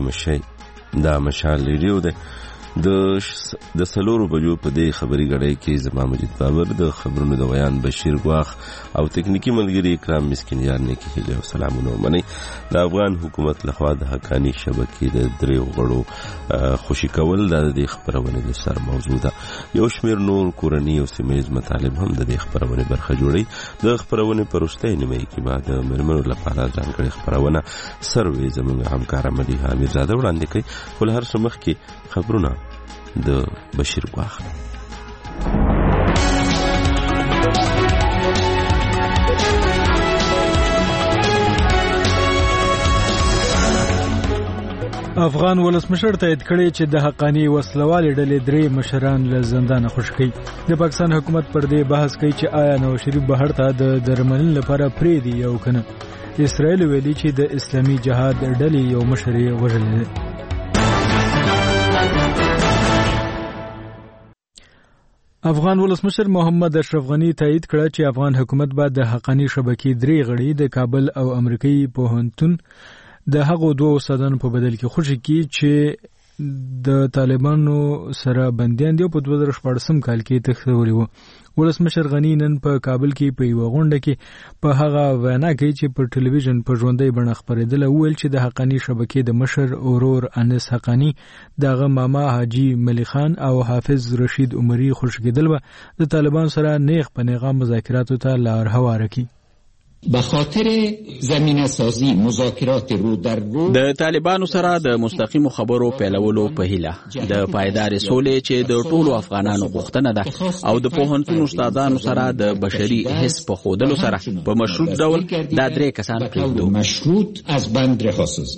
مشي دا مشال ریډیو ده د سلورو بجو په دې خبري غړې کې زما مجید بابر د خبرونو د بیان بشیر غواخ او تکنیکی ملګری اکرام مسکینیار نه کې هیله او سلامونه مني د افغان حکومت لخوا د حقانی شبکې د دریو غړو خوشی کول د دې خبرونه د سر موضوع ده یو شمیر نور کورنی او سیمایز مطالب هم د دې خبرونه برخه جوړي د خبرونه پرسته نیمه کې بعد مرمنو لپاره ځانګړي خبرونه سروي زموږ همکار ملي امیر زاده وړاندې کوي ول هر څه مخ کې خبرونه د بشیر غواخ. افغان ولسمشر تایید کړی چې د حقانی وسلوالې ډلې درې مشران له زندانه خوشی کړي. د پاکستان حکومت پر دې بحث کوي چې آیا نواز شریف بهر ته د درملنې لپاره پریدي یا کنه. اسرائیل ویلي چې د اسلامي جهاد ډلې یو مشر یې وژلی دی. افغان ولسمشر محمد اشرف غنی تایید کړ چې افغان حکومت به د حقانی شبکې درې غړي د کابل او امریکایي پوهنتون د هغو دوه استادانو په بدل کې خوشی کړي چې د طالبانو سره بندیان دی په 2014 کال کې تښتولي وو. ولسمشر غنی نن په کابل کې په یو غونډه کې په هغه وینا کې چې په ټلویزیون په ژوندۍ بڼه خبرېدله ویل چې د حقانی شبکې د مشر اورور انس حقانی دغه ماما حاجی ملی خان او حافظ رشید عمری خوشی کېدل و د طالبان سره نیغ په نیغه مذاکراتو ته لار هواره کړي. به خاطر زمینه سازی مذاکرات رو در رو د طالبانو سره د مستقیمو خبرو پیلولو په هیله د پایدار سولې چې د ټولو افغانانو غوښتنه ده او د پوهنتون استادانو سره د بشري حس په خودلو سره په مشروط ډول دا درې کسان پریږدو. مشروط از بند رهاسازی.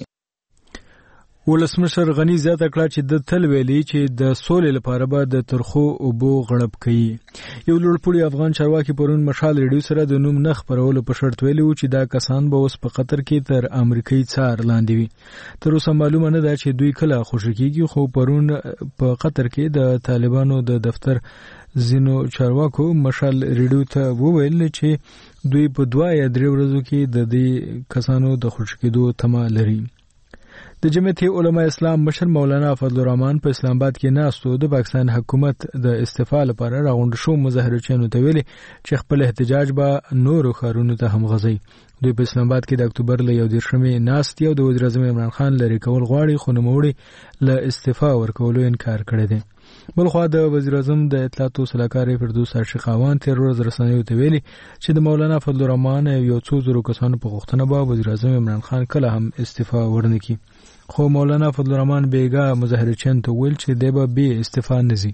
ولسمشر غنی زیاته کړه چې د تل ویلي چې د سولې لپاره به د ترخو اوبو غړپ کوي. یو لوړپوړي افغان چارواکي پرون مشال ریډیو سره د نوم نه خپرولو په شرط ویلي و چې دا کسان به اوس په قطر کې تر امریکایي څار لاندې وي. تر اوسه معلومه نه ده چې دوی کله خوشی کیږي خو پرون په قطر کې د طالبانو د دفتر زینو چارواکو مشال ریډیو ته وویل چې دوی په 2 یا 3 ورځو کې د دې کسانو د خوشی کېدو تمه لري. د جمعیت علماء اسلام مشر مولانا فضل الرحمن په اسلام آباد کې ناستو د پاکستان حکومت د استعفا لپاره راغونډ شو مظاهرچیانو ته ویلي چې خپل احتجاج به نورو ښارونو ته هم غځي. دوی په اسلام آباد کې د اکتوبر له 11 ناستي او د وزیر اعظم عمران خان لري کول غواړي خو نوموړي له استعفا ورکولو انکار کړی دی. بلخوا د وزیر اعظم د اطلاعات او سلاکار فردوس عاشقاوان تیر ورځ رسنیو ته ویلي چې د مولانا فضل الرحمن یو څو زرو کسانو په غوښتنه به وزیر اعظم عمران خان کله هم استعفا ورنکړي. خو مولانا فضل الرحمن بیگا مظاهرچیان ته ویل چې دی به بې استعفا نزي.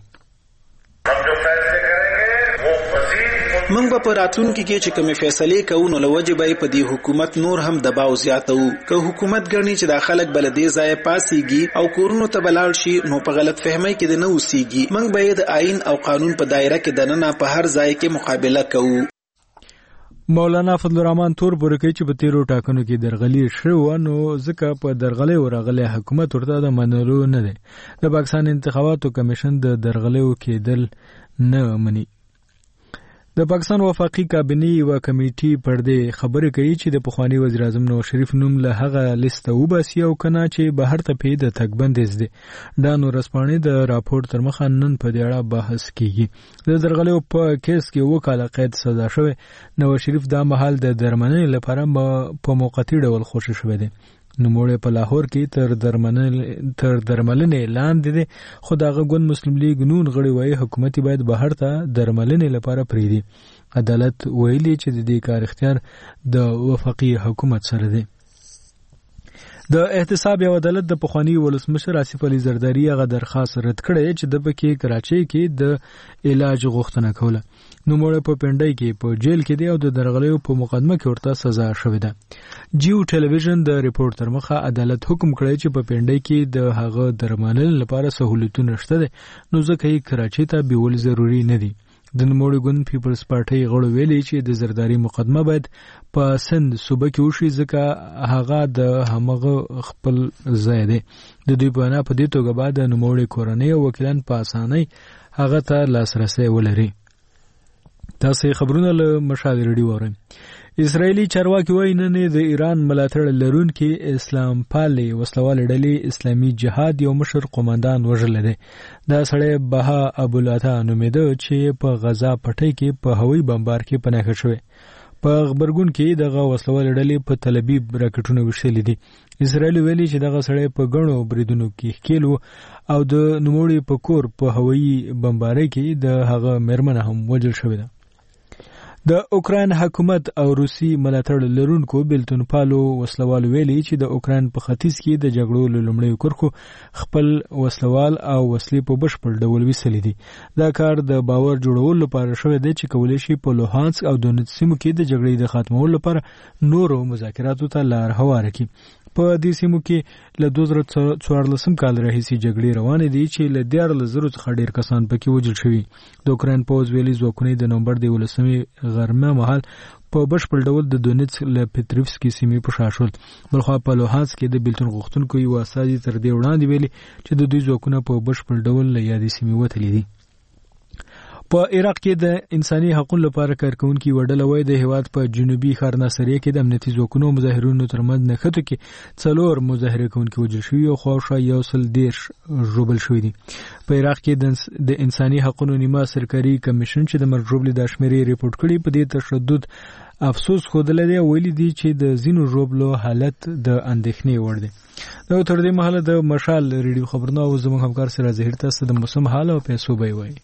موږ به په راتلونکي کې چې کومې فیصلې کوو نو له وجې به په دې حکومت نور هم دباو زیاتو. که حکومت ګڼي چې دا خلک به له دې ځایه پاڅېږي او کورونو ته به لاړ شي نو په غلط فهمۍ کې د نه اوسېږي. موږ به یې د آئین او قانون په دایره کې دننه په هر ځای کې مقابله کوو. مولانا فضل الرحمن تور پورې کوي چې په تیرو ټاکنو کې درغلي شوه نو ځکه په درغلۍ ورغلی حکومت ورته د منلو نه دی. د پاکستان انتخاباتو کمیشن د درغلیو کېدل نه مني. د پاکستان وفاقي کابینې یوه کمیټې پر دې خبرې کوي چې د پخواني وزیر اعظم نواز شریف نوم له هغه لیسته وباسي او کنه چې بهر ته پې د تګ بندیز دی. ډان ورځپاڼې د راپور تر مخه نن په دې اړه بحث کیږي. د درغلیو په کیس کې 2 کاله قید سزا شوی. نواز شریف دا مهال د درملنې لپاره په موقتي ډول خوشی شوی دی. نوموړی په لاهور کې تر درملنې لاندې دی خو د هغه ګوند مسلم لیگ نون غړي وایي حکومت باید بهر ته درملنې لپاره پریږدي. عدالت ویلي چې د دې کار اختیار د وفاقي حکومت سره دی. د احتساب او عدالت د پخوانی ولسمشر آصف علي زرداری هغه درخواست رد کړی چې د پکې کراچۍ کې د علاج غوښتنه کوله. نوموړی په پنډۍ کې په جیل کې دی او د درغلیو په مقدمه کې ورته سزا شوې ده. جیو ټلویزیون د ریپورت تر مخه عدالت حکم کړی چې په پنډۍ کې د هغه درملنې لپاره سہولتونه شته دي نو ځکه یې کراچۍ ته بیول ضروری نه دي. د نوموړي ګوند پیپلز پارټۍ غړو ویلي چې د زرداری مقدمه باید په سند صوبه کې وشي ځکه هغه د همغه خپل ځای دی. د دوی په انا په دې توګه بعد د نوموړي کورنۍ او وکیلان په اسانۍ هغه ته لاسرسی ولري. تاسو خبرونه له مشال ریډیو اورئ. اسرایلی چارواکي وایي نن د ایران ملاتړ لرونکي اسلام پالي وسلوال ډلې اسلامي جهاد یو مشر قومندان وژل دي. دا سړی بها ابوالعطا نومېده چې په غزا پټۍ کې په هوایي بمبار کې پناه شوی. په خبرګون کې دغه وسلوال ډلې په تل ابیب راکټونه وشلې دي. اسرایل ویلي چې دغه سړی په غنو بریدونو کې ښکیلو او د نوموړي په کور په هوایي بمبارۍ کې د هغه مېرمنه هم وژل شوې ده. د اوکراین حکومت او روسي ملاتړ لرونکو بلتون پالو وسلوال ویلي چې د اوکراین په ختیځ کې د جګړو له لومړیو کرښو خپل وسلوال او وسلې په بشپړ ډول ویستلې دي. دا کار د باور جوړولو لپاره شوی دی چې کولی شي په لوهانسک او دونیتسک سیمو کې د جګړې د ختمولو لپاره نورو مذاکراتو ته لار هواره کړي. په دې سیمو کې له 2014 کال راهیسې جګړې روانې دي چې له 14,000 څخه ډېر کسان پکې وژل شوي. د اوکراین پوځ ویلي ځواکونه د نومبر د 11 غرمه مهال په بشپړ ډول د دونیتسک له پتروفسکي سیمې په شا شول. بلخوا په لوهانسک کې د بلتون غوښتونکو یو استازي تر دې وړاندې ویلي چې د دوی ځواکونه په بشپړ ډول له یادې سیمې وتلي دي. په عراق کې د انساني حقوقو لپاره کارکونکي وډله وای د هیواد په جنوبي ښار ناصریه کې د امنیتي ځواکونو مظاهرونو ترمنځ نښتو کې 4 مظاهره کوونکي وژل شوي او خواوشا 110 ژوبل شوي دي. په عراق کې د انساني حقوقو نیمه سرکاري کمیشن چې د مرجوبلي د شمیرې ریپورت کړي په دې تشدد افسوس خوده دی. ویلي دي چې د زینو ژوبلو حالت د اندېښنې وړ دی. نو تر دې مهاله د مشال ریډیو خبرونه او زموږ همکار سره زهیر تاسو د موسم حال او پیسو به وایي.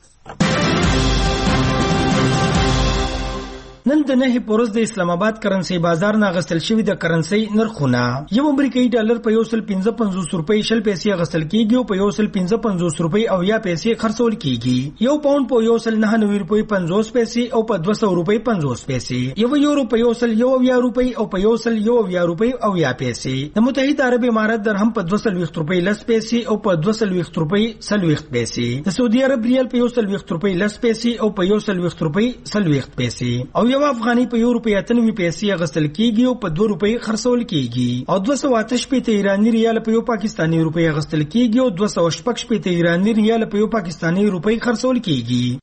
نن د 9 پورز د اسلام آباد کرنسي بازار نه غسل شوی د کرنسي نرخونه یو امریکایي ډالر په 155 روپۍ شل پیسې غسل کیږي او په 155 روپۍ او یا پیسې خرڅول کیږي. یو پاوند په 199 روپۍ 50 پیسې او په 200 روپۍ 50 پیسې. یو یورو په 101 روپۍ او په 101 روپۍ او یا پیسې. د متحده عرب امارات درهم په 220 روپۍ 10 پیسې او په 220 روپۍ 30 پیسې. د سعودي عرب ریال په 120 روپۍ 10 پیسې او په 120 روپۍ 30 پیسې. او یو افغاني په 1 روپۍ 98 پیسې غسل کیږي او په 2 روپۍ خرڅول کیږي. او 208 پیسې ایرانی ریال په 1 پاکستانی روپۍ غسل کیږي او 216 پیسې ایرانی ریال په 1 پاکستانی روپۍ خرڅول کیږي.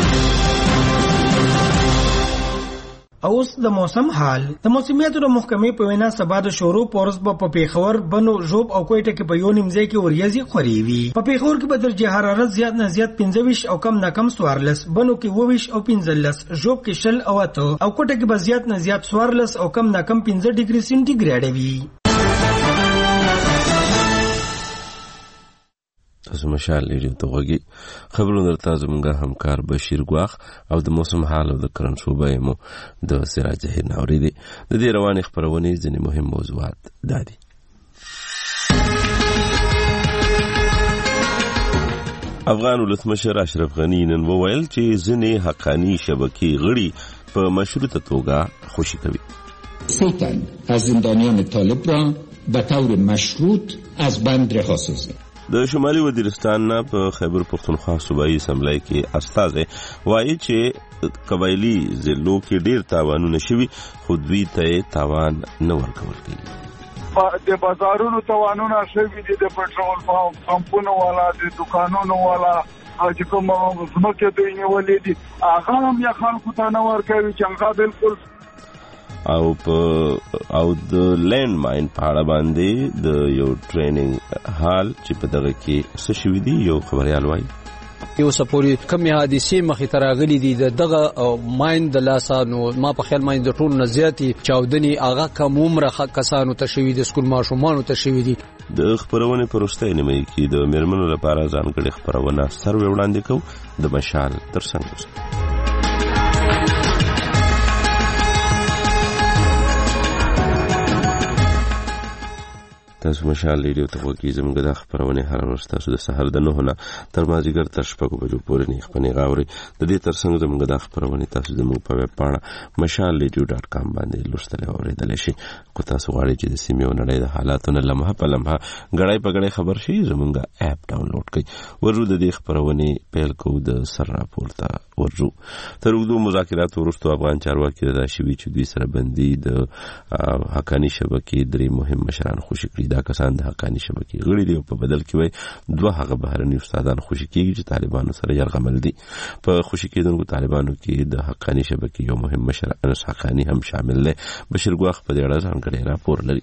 او اوس د موسم حال. د موسمیاتو د محکمې په وینا سبا د شورو پورس په پیښور بنو ژوب او کوټه کې په یو نیمځای کې وریځي خوري وي. په پیښور کې به درجه حرارت زیات نه زیات 25 او کم نه کم 14، بنو کې 22 او 15، ژوب کې 0 او 8 او کوټه کې به زیات نه زیات 14 او کم نه کم 15 ډیګري سنټیګریډ وي. تاسو مشال لري ته وګي خبرونه درته زمونږه همکار بشیر ګواخ او د موسم حال او د کرنسوبه مو د سراج زهیر ناوري دي. د دې روانې خبرونه ځینې مهم موضوعات دادي. افغان ولسمشر اشرف غنی نن وویل چې ځینې حقانی شبکې غړي په مشروطه توګه خوشی کوي. سلطان از زندانیان طالب را به طور مشروط از بند رها سازد. د شمالي وزیرستان نه په خیبر پختونخوا صوبایي اسمبلی کې استازي وایي چې قبایلی ضلعو کې ډیر تاوانونه شوي خو دوی ته تاوان نه ورکول کېږي. د بازارونو تاوانونه شوي دي، د پټرول پمپونو والا، د دکانونو والا چې کوم ځمکې دوی نیولې دي هغه هم یا خلکو ته نه ورکوي چې هغه بالکل او د لینډ ماین په اړه باندې د یو ټریننګ حال چې په دغه کې څه شوي دي یو خبريال وایي. یو سپوري کمی حادثې مخې ته راغلي دي دغه ماین د لاسه. نو ما په خیال ماین د ټولو نه زیاتې چاودنې هغه کم عمره کسانو ته شوي دي، سکول ماشومانو ته شوي دي. د خبرونې په وروستۍ نیمایي کې د میرمنو لپاره ځانګړې خبرونه سروې وړاندې کوو د مشال تر څنګ. تاسو مشال ریډیو ته وګورئ. زموږ د خبرونه هر ورځ تاسو د سحر د 9 نه تر مازیګر تر 6 بجو پورې نه خپنې غاوري. د دې ترڅنګ زموږ د خبرونه تاسو زموږ په ویب پاڼه mashalradio.com باندې لوستل او اوریدل شي. کو تاسو غواړئ چې د سیمې او نړۍ د حالاتونو لمحه په لمحه غړای په غړای خبر شي، زموږ اپ ډاونلوډ کړئ. ورو د دې خبرونه پیل کوو د سر راپورته ورجو. تر وګړو مذاکرات ورستو افغان چارواکي رضا شوی چې دوی سره بندي د حقانی شبکې درې مهم مشران خوشی کړی. دا دا کسان د حقانی شبکې غړي دي او په بدل کې وای دوه هغه بهرني استادان خوشي کیږي چې طالبانو سره یرغمل دي. په خوشي کېدونکو طالبانو کې د حقانی شبکې یو مهم مشر انس حقانی هم شامل دی. بشیر ګواخ په دې اړه ځانګړی راپور لري.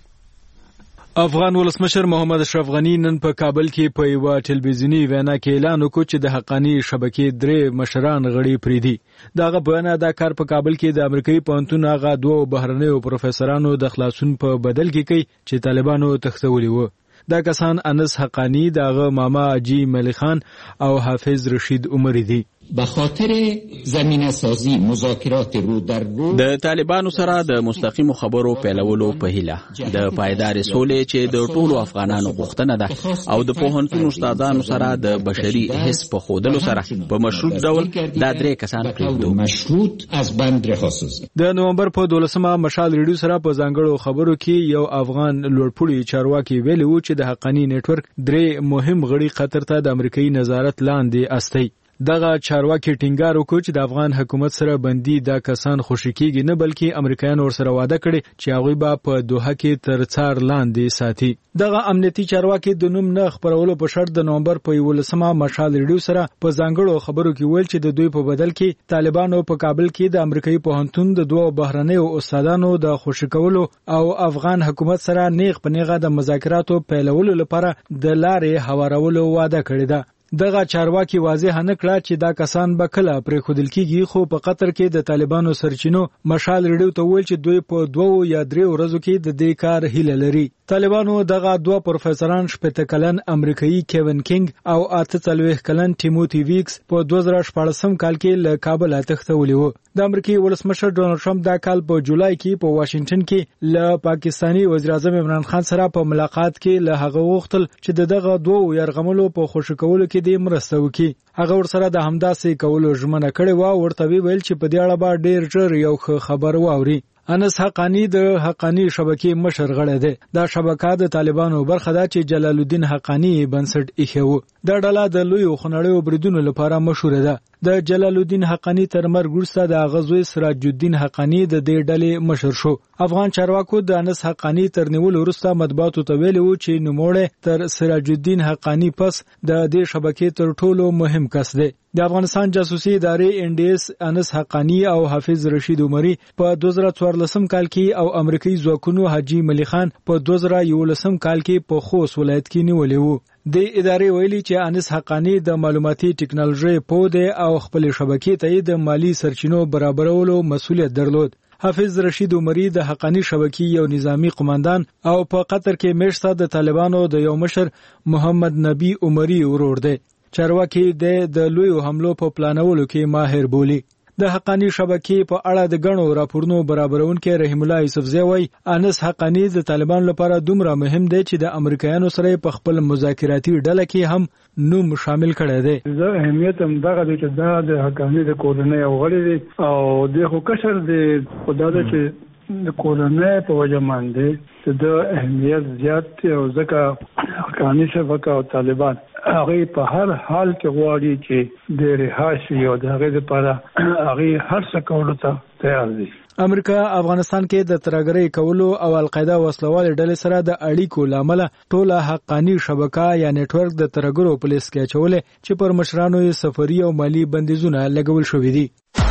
افغان ولسمشر محمد اشرف غنی نن په کابل کې په یو ټلویزیونی وینا کې اعلان وکړ چې د حقانی شبکې درې مشران غړي پریدي. دغه بیان دا کار په کابل کې د امریکایي پوهنتون هغه دوه بهرنیو پروفیسورانو د خلاصون په بدل کې کوي چې طالبانو تښتولي وو. دا کسان انس حقانی، دغه ماما اجی ملی خان او حافظ رشید عمری دي. بخاطر زمینه سازی مذاکرات رو در رو د طالبانو سره د مستقیمو خبرو پیلولو په هیله د پایدار سولې چې د ټولو افغانانو غوښتنه ده او د پوهنتون استادانو سره د بشري حس په خودلو سره په مشروط ډول دا درې کسان پریږدو. مشروط از بند رها سازی. د نومبر په 12مه مشال ریډیو سره په ځانګړو خبرو کې یو افغان لوړپوړي چارواکي ویلي و چې د حقانی نتورک درې مهم غړي قطر ته د امریکایي نظارت لاندې استي. دغه چارواکي ټینګار وکړ چې د افغان حکومت سره بندي دا کسان خوشی کیږي نه بلکې امریکایان ورسره وعده کړي چې هغوی به په دوحه کې تر څار لاندې ساتي. دغه امنیتي چارواکي د نوم نه خبرولو په شرط د نومبر په 11مه مشال ریډیو سره په ځانګړو خبرو کې ویل چې د دوی په بدل کې طالبانو په کابل کې د امریکایي پوهنتون د دوه بهرنیو استادانو د خوشی کولو او افغان حکومت سره نیغ په نیغه د مذاکراتو پیلولو لپاره د لارې هوارولو وعده کړې ده. دغه چارواکي واضح نه کړه چې دا کسان به کله پرې خودل کیږي، خو په قطر کې د طالبانو سرچینو مشال ریډیو ته ویل چې دوی په 2 یا 3 ورځو کې د دې کار هیله لري. طالبانو دغه دوه پروفیسوران 80 کلن امریکایي کیون کینګ او 48 کلن ټیموتی ویکس په 2014 کال کې له کابل تښتولي وو. د امریکایي ولسمشر ډونالد ټرمپ دا کال په جولای کې په واشنگټن کې له پاکستانی وزیر اعظم عمران خان سره په ملاقات کې له هغه وغوښتل چې دغه دوه يرغملو په خوشی کولو کې د مرسته وکړي. هغه ورسره د همداسې کولو ژمنه کړې و. ورته ویل چې په دې اړه به ډیر ژر یو خبر واوري. انس حقانی د حقانی شبکې مشر غړی دی. دا شبکه د طالبانو برخه ده چې جلال الدین حقانی بنسټ ایښی و. دا ډله د لویو خونړیو بریدونو لپاره مشهوره ده. د جلال الدین حقانی تر مرګ وروسته د هغه زوی سراج الدین حقانی د دې ډلې مشر شو. افغان چارواکو د انس حقانی تر نیولو وروسته مطبوعاتو ته ویلي و چې نوموړی تر سراج الدین حقانی پس د دې شبکې تر ټولو مهم کس دی. د افغانستان جاسوسي ادارې ان ډي اس انس حقانی او حافظ رشید عمری په 2014 کال کې او امریکایي ځواکونو حاجی ملی خان په 2011 کال کې په خوست ولایت کې نیولې وو. د ادارې ویلي چې انس حقانی د معلوماتي ټکنالوژي پوه دی او خپل شبکې ته د مالی سرچینو برابرولو مسؤلیت درلود. حافظ رشید عمری د حقانی شبکې یو نظامی قوماندان او په قطر کې میشته د طالبانو د یو مشر محمد نبی عمری ورور دی. چارواکي د لویو حملو په پلانولو کې ماهر بولی. د حقانی شبکې په اړه د غنو راپورونو برابرونکو رحیم الله یوسفزی وای انس حقانی د طالبان لپاره دومره مهم دی چې د امریکایانو سره په خپل مذاکراتي ډله کې هم نوم شامل کړی دی. زه اهمیت هم دغه دی چې دا د حقانی د کورنۍ او غړي دی او د خو کشر دی خدای چې د کورنۍ په وجه باندې د اهمیت زیات دی او ځکه حقانی شبکه او طالبان هغه په هر حال کې غواړي چې د رهاشي او د هغه لپاره هغه هر څه کولو ته تیار دي. امریکا افغانستان کې د ترګرۍ کولو او القاعده وسلوال ډلې سره د اړیکو لامل ټوله حقانی شبکه یا نتورک د ترګرو پولیس کې چولې چې پر مشرانو یې سفري او مالی بندیزونه لګول شوې دي.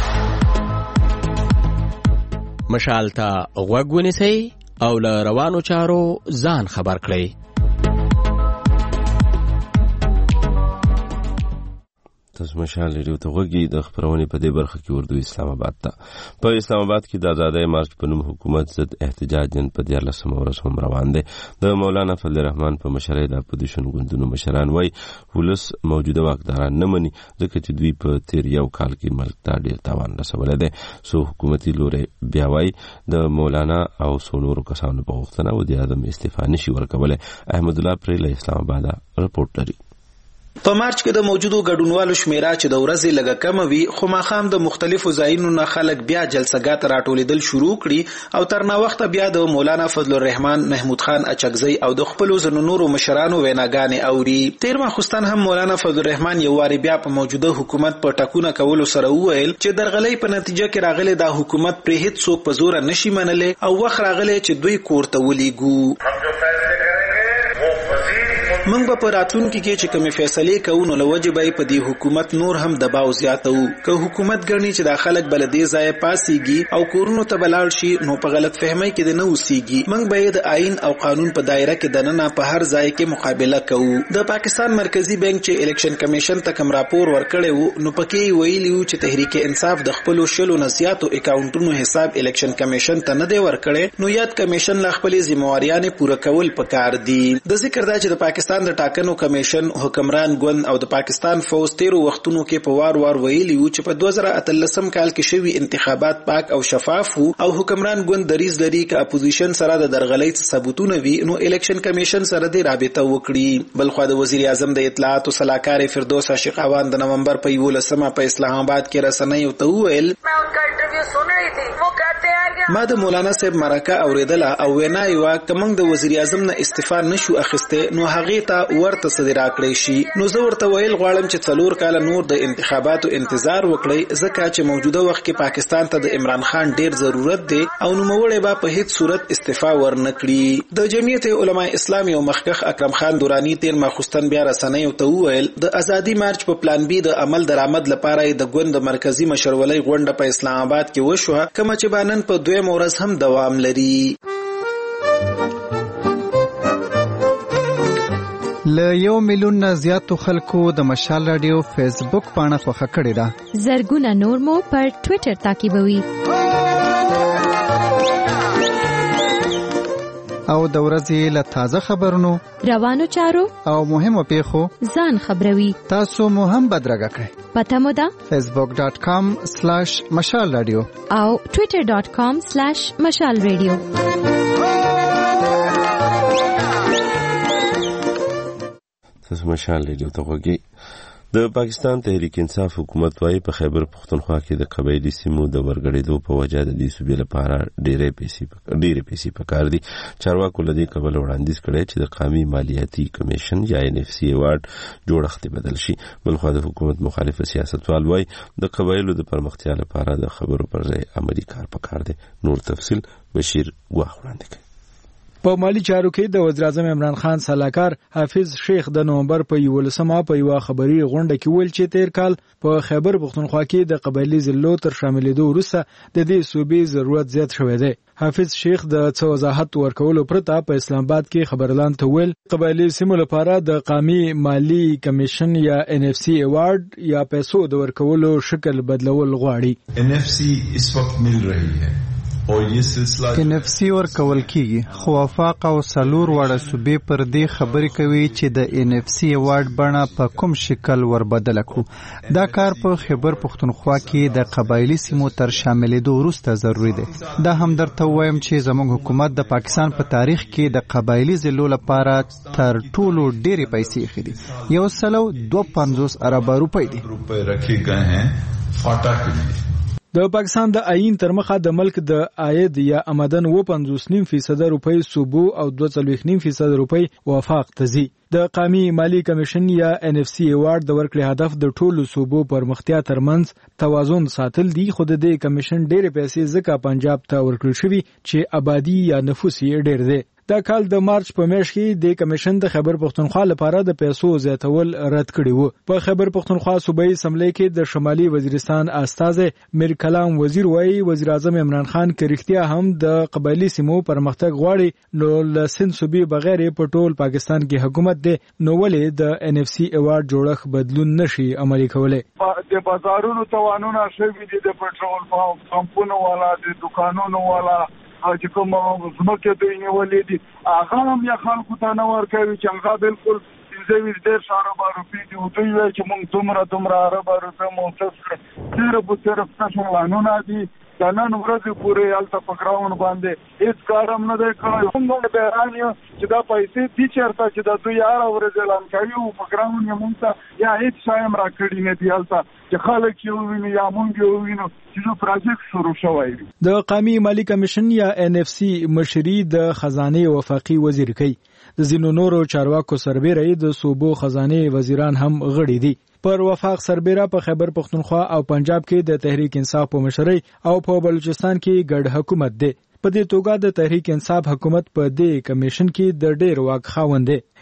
مشال ته غوږ ونیسئ او له روانو چارو ځان خبر کړئ. تاسو مشال ریډیو ته غوږی د خبرونې په دې برخه کې اردو اسلام آباد ته په اسلام آباد کې د آزادۍ مارچ په نوم حکومت ضد احتجاج نن په 14 ورځ هم روان دی. د مولانا فضل الرحمن په مشرۍ د اپوزیشن ګوندونو مشران وای ولس موجوده واکداران نه مني ځکه چې دوی په تیر یو کال کې ملک ته ډیر تاوان رسولی دی. سو حکومتي لوري بیا وای د مولانا او سونورو کسانو په غوښتنه و د اعظم استعفا نشي ورکولی. احمد الله پرې له اسلام آباد رپورټ لري. په مارچ کې د موجودو ګډونوالو شمیره چې د ورځې لږه کم وي خو ماښام د مختلفو ځایونو نه خلک بیا جلسګات راټولېدل شروع کړي او تر ناوخته بیا د مولانا فضل الرحمن محمود خان اچکزی او د خپلو ځینو نورو مشرانو ویناګانې اوري. تیر ماخوستن هم مولانا فضل الرحمن یو وارې بیا په موجوده حکومت په ټاکونه کولو سره وویل چې درغلۍ په نتیجه کې راغلی دا حکومت پرې هیڅ څوک په زوره نشي منلی او وخت راغلی چې دوی کور ته ولیږو. موږ به په راتلونکي کې چې کومې فیصلې کوو نو له وجې به په دې حکومت نور هم دباو زیاتو. که حکومت ګڼي چې دا خلک بل دې ځای پاسيږي او کورونو ته بلاړ شي نو په غلط فهمۍ کې د نه اوسېږي. موږ به د آئین او قانون په دایره کې دننه په هر ځای کې مقابله کوو. د پاکستان مرکزی بانک چې الیکشن کمیشن ته کوم راپور ورکړی وو نو پکې ویلي وو چې تحریک انصاف د خپل شلو نزياتو اکاونټونو حساب الیکشن کمیشن ته نه دی ورکړی نو یاد کمیشن لا خپل ذمہواریانه پوره کول پکار دي. د ذکر دا چې د پاکستان د ټاکنو کمیشن حکمران ګوند او د پاکستان فوز 13 وختونو کې په وار ویلي وو چې په 2013 کال کې شوی انتخابات پاک او شفاف وو او حکمران ګوند دریز لري چې اپوزیشن سره د درغلۍ ثبوتونه وي نو الیکشن کمیشن سره د رابطه وکړي. بلخو د وزیر اعظم د اطلاعات او صلاحکار فردوس عاشقاوان د نومبر په 11 په اسلام آباد کې رسنۍ ته وویل ما د مولانا صاحب مرکه اوریدله او وینا یې وا کوم د وزیر اعظم نه استعفا نشو اخیسته نو هغه ته ورته صدر راکړی شي. نو زه ورته ویل غواړم چې 4 کال نور د انتخاباتو انتظار وکړي ځکه چې موجوده وخت کې پاکستان ته د عمران خان ډیر ضرورت دی او نو موړې به په هیڅ صورت استعفا ورنکړي. د جمعیت علماء اسلامي او مخکخ اکرم خان دورانی تیر ماخستن بیا رسنۍ ته وویل د ازادي مارچ په پلان بی د عمل درآمد لپاره د ګوند مرکزی مشرولۍ غونډه په اسلام آباد کې وشوه کوم چې بانن په 2 ورځ هم دوام لري. له 1 میلیون نه زیاتو خلکو د مشال رادیو فیسبوک پاڼه خوښه کړې ده. زرګونه نور مو پر ټوئیټر تعقیبوي. او د ورځې له تازه خبرونو روانو چارو او مهمو پیښو ځان خبروي. تاسو مو هم بدرګه کړئ. پته مو ده facebook.com/مشال رادیو او twitter.com/مشال رادیو. تاسو مشال رادیو ته وګورئ. د پاکستان تحریک انصاف حکومت وايي په خیبر پختونخوا کې د قبایلی سیمو د ورګړېدو په وجه د دې صوبې لپاره ډېرې پیسې پکار دي. چارواکو له دې کبله وړاندیز کړی چې د قومي مالیاتي کمیشن یا NFC ایوارډ جوړښت بدل شي. بلخو د حکومت مخالف سیاستوال وايي د قبایلو د پرمختیا لپاره د خبرو پر ځای عملی کار پکار دی. نور تفصیل بشیر ګواخ وړاندې کوي. په مالی چارو کې د وزیر اعظم عمران خان صلاحکار حافظ شیخ د نومبر په 11 په یو خبري غونډه کې ویل چې تیر کال په خیبر پختونخوا کې د قبایلی ضلعو تر شاملېدو وروسته د دې صوبې ضرورت زیات شوی دی. حافظ شیخ د څو وضاحت ورکولو پرته په اسلام آباد کې خبرلان ته ویل قبایلی سیمو لپاره د قومي مالی کمیشن یا NFC ایوارډ یا پیسو د ورکولو شکل بدلول غواړي. NFC اس وخت مل رہی ہے NFC ورکول کیږي خو وفاق او سلور وړه صوبې پر دې خبرې کوي چې د NFC ایوارډ بڼه په کوم شکل وربدل کړو. دا کار په خیبر پختونخوا کې د قبایلی سیمو تر شاملېدو وروسته ضروری دی. دا هم درته وایم چې زموږ حکومت د پاکستان په تاریخ کې د قبایلی ضلعو لپاره تر ټولو ډېرې پیسې ایښې دي. 152 ارب روپۍ دي. د پاکستان د آئین تر مخه د ملک د عاید یا آمدن 50.9% روپۍ صوبو او 2.9% روپۍ وفاق تزي. د قومي مالی کمیشن یا NFC ایوارډ د ورکړې هدف د ټولو صوبو پرمختیا ترمنځ توازن ساتل دي. خو د دې کمیشن ډېرې پیسې ځکه پنجاب ته ورکړل شوې چې آبادی یا نفوس یې ډېر دی. دا کال د مارچ په میاشت کې د کمیشن د خیبر پختونخوا لپاره د پیسو زیاتول رد کړي وو. په خیبر پختونخوا صوبایي اسمبلی کې د شمالي وزیرستان استازي میر کلام وزیر وایي وزیر اعظم عمران خان کریختیا هم د قبایلی سیمو پرمختګ غواړي نو لسن صوبې بغیر په ټول پاکستان کې حکومت دی نو ولې د NFC ایوارډ جوړښت بدلون نشي عملي کولای. د بازارونو توانونه شوي دي د پټرول پمپونو والا د دکانونو والا چې کوم زمکه دوی نیولې دي هغه هم یا خلکو ته نه ورکوي چې هغه بالکل 15 ارب روپۍ دي او دوی وایي چې موږ دومره ارب روپۍ مونږ صرف قانون دي د نن ورځې پورې هلته په ګراوند باندې هیڅ کار هم نه دی کړی. موږ حیران یو چې دا پیسې دي چېرته چې د دوی هره ورځ اعلان کوي او په ګراوند یې موږ ته یا هیڅ شی هم راکړي نه دي هلته چې خلک یې وویني یا موږ یې ووینو چې یو پروژیکټ شروع شوی وي. د قومي مالی کمیشن یا NFC مشري د خزانه وفاقي وزیر کوي. د ځینو نورو چارواکو سربېره د صوبو خزانه وزیران هم غړي دي. پر وفاق سربېره په خیبر پختونخوا او پنجاب کې د تحریک انصاف په مشرۍ او په بلوچستان کې ګډ حکومت دی. په دې توګه د تحریک انصاف حکومت په دې کمیشن کې د ډېر واک خاوند دی.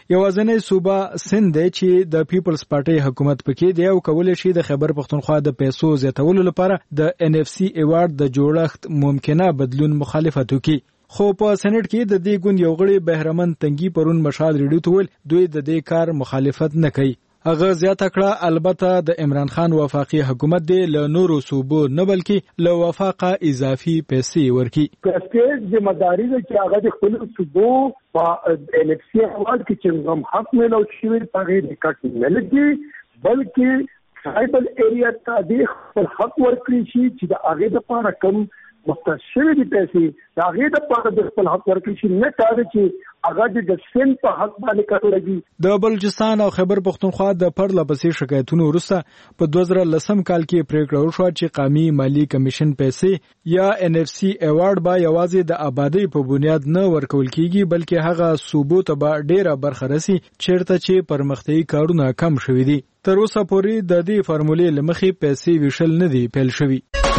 یوازنی صوبه سند چې د پیپلز پارټي حکومت پکې دی او کولای شي د خیبر پختونخوا د پیسو زیاتولو لپاره د NFC ایوارډ د جوړښت ممکنه بدلون مخالفت وکړي. خو په سېنات کې د دې ګوند یو غړي بهرمن تنګي پرون مشال ریډیو ته ویل دوی د دې کار مخالفت نه کوي. هغه زیاته کړه البته د عمران خان وفاقي حکومت دی له نورو صوبو نه بلکې له وفاقه اضافي پیسې ورکي. پرسټیج ذمہداري ده چې هغه د خپل صوبو په الکسي حوالې کې چې هم حق ملو شي په غیر کټ نه لګي بلکې ټرایبل ایریا ته د خپل حق ورکړي شي چې د هغه لپاره کم مستشفی دي پیسې د هغه لپاره د خپل حق ورکړي شي نه کار چې هغه د سن په حق باندې کارولږي. د بلوچستان او خیبر پختونخوا د پرله پسې شکایتونو وروسته په 2010 کال کې پریکړه وشوه چې قومي مالی کمیشن پیسې یا NFC ایوارډ به یوازې د آبادی په بنیاد نه ورکول کیږي بلکې هغه صوبو ته به ډیره برخه رسي چیرته چې پرمختیايي کارونه کم شوي دي. تر اوسه پورې د دې فارمولې لمخې پیسې ویشل نه دي پیل شوي.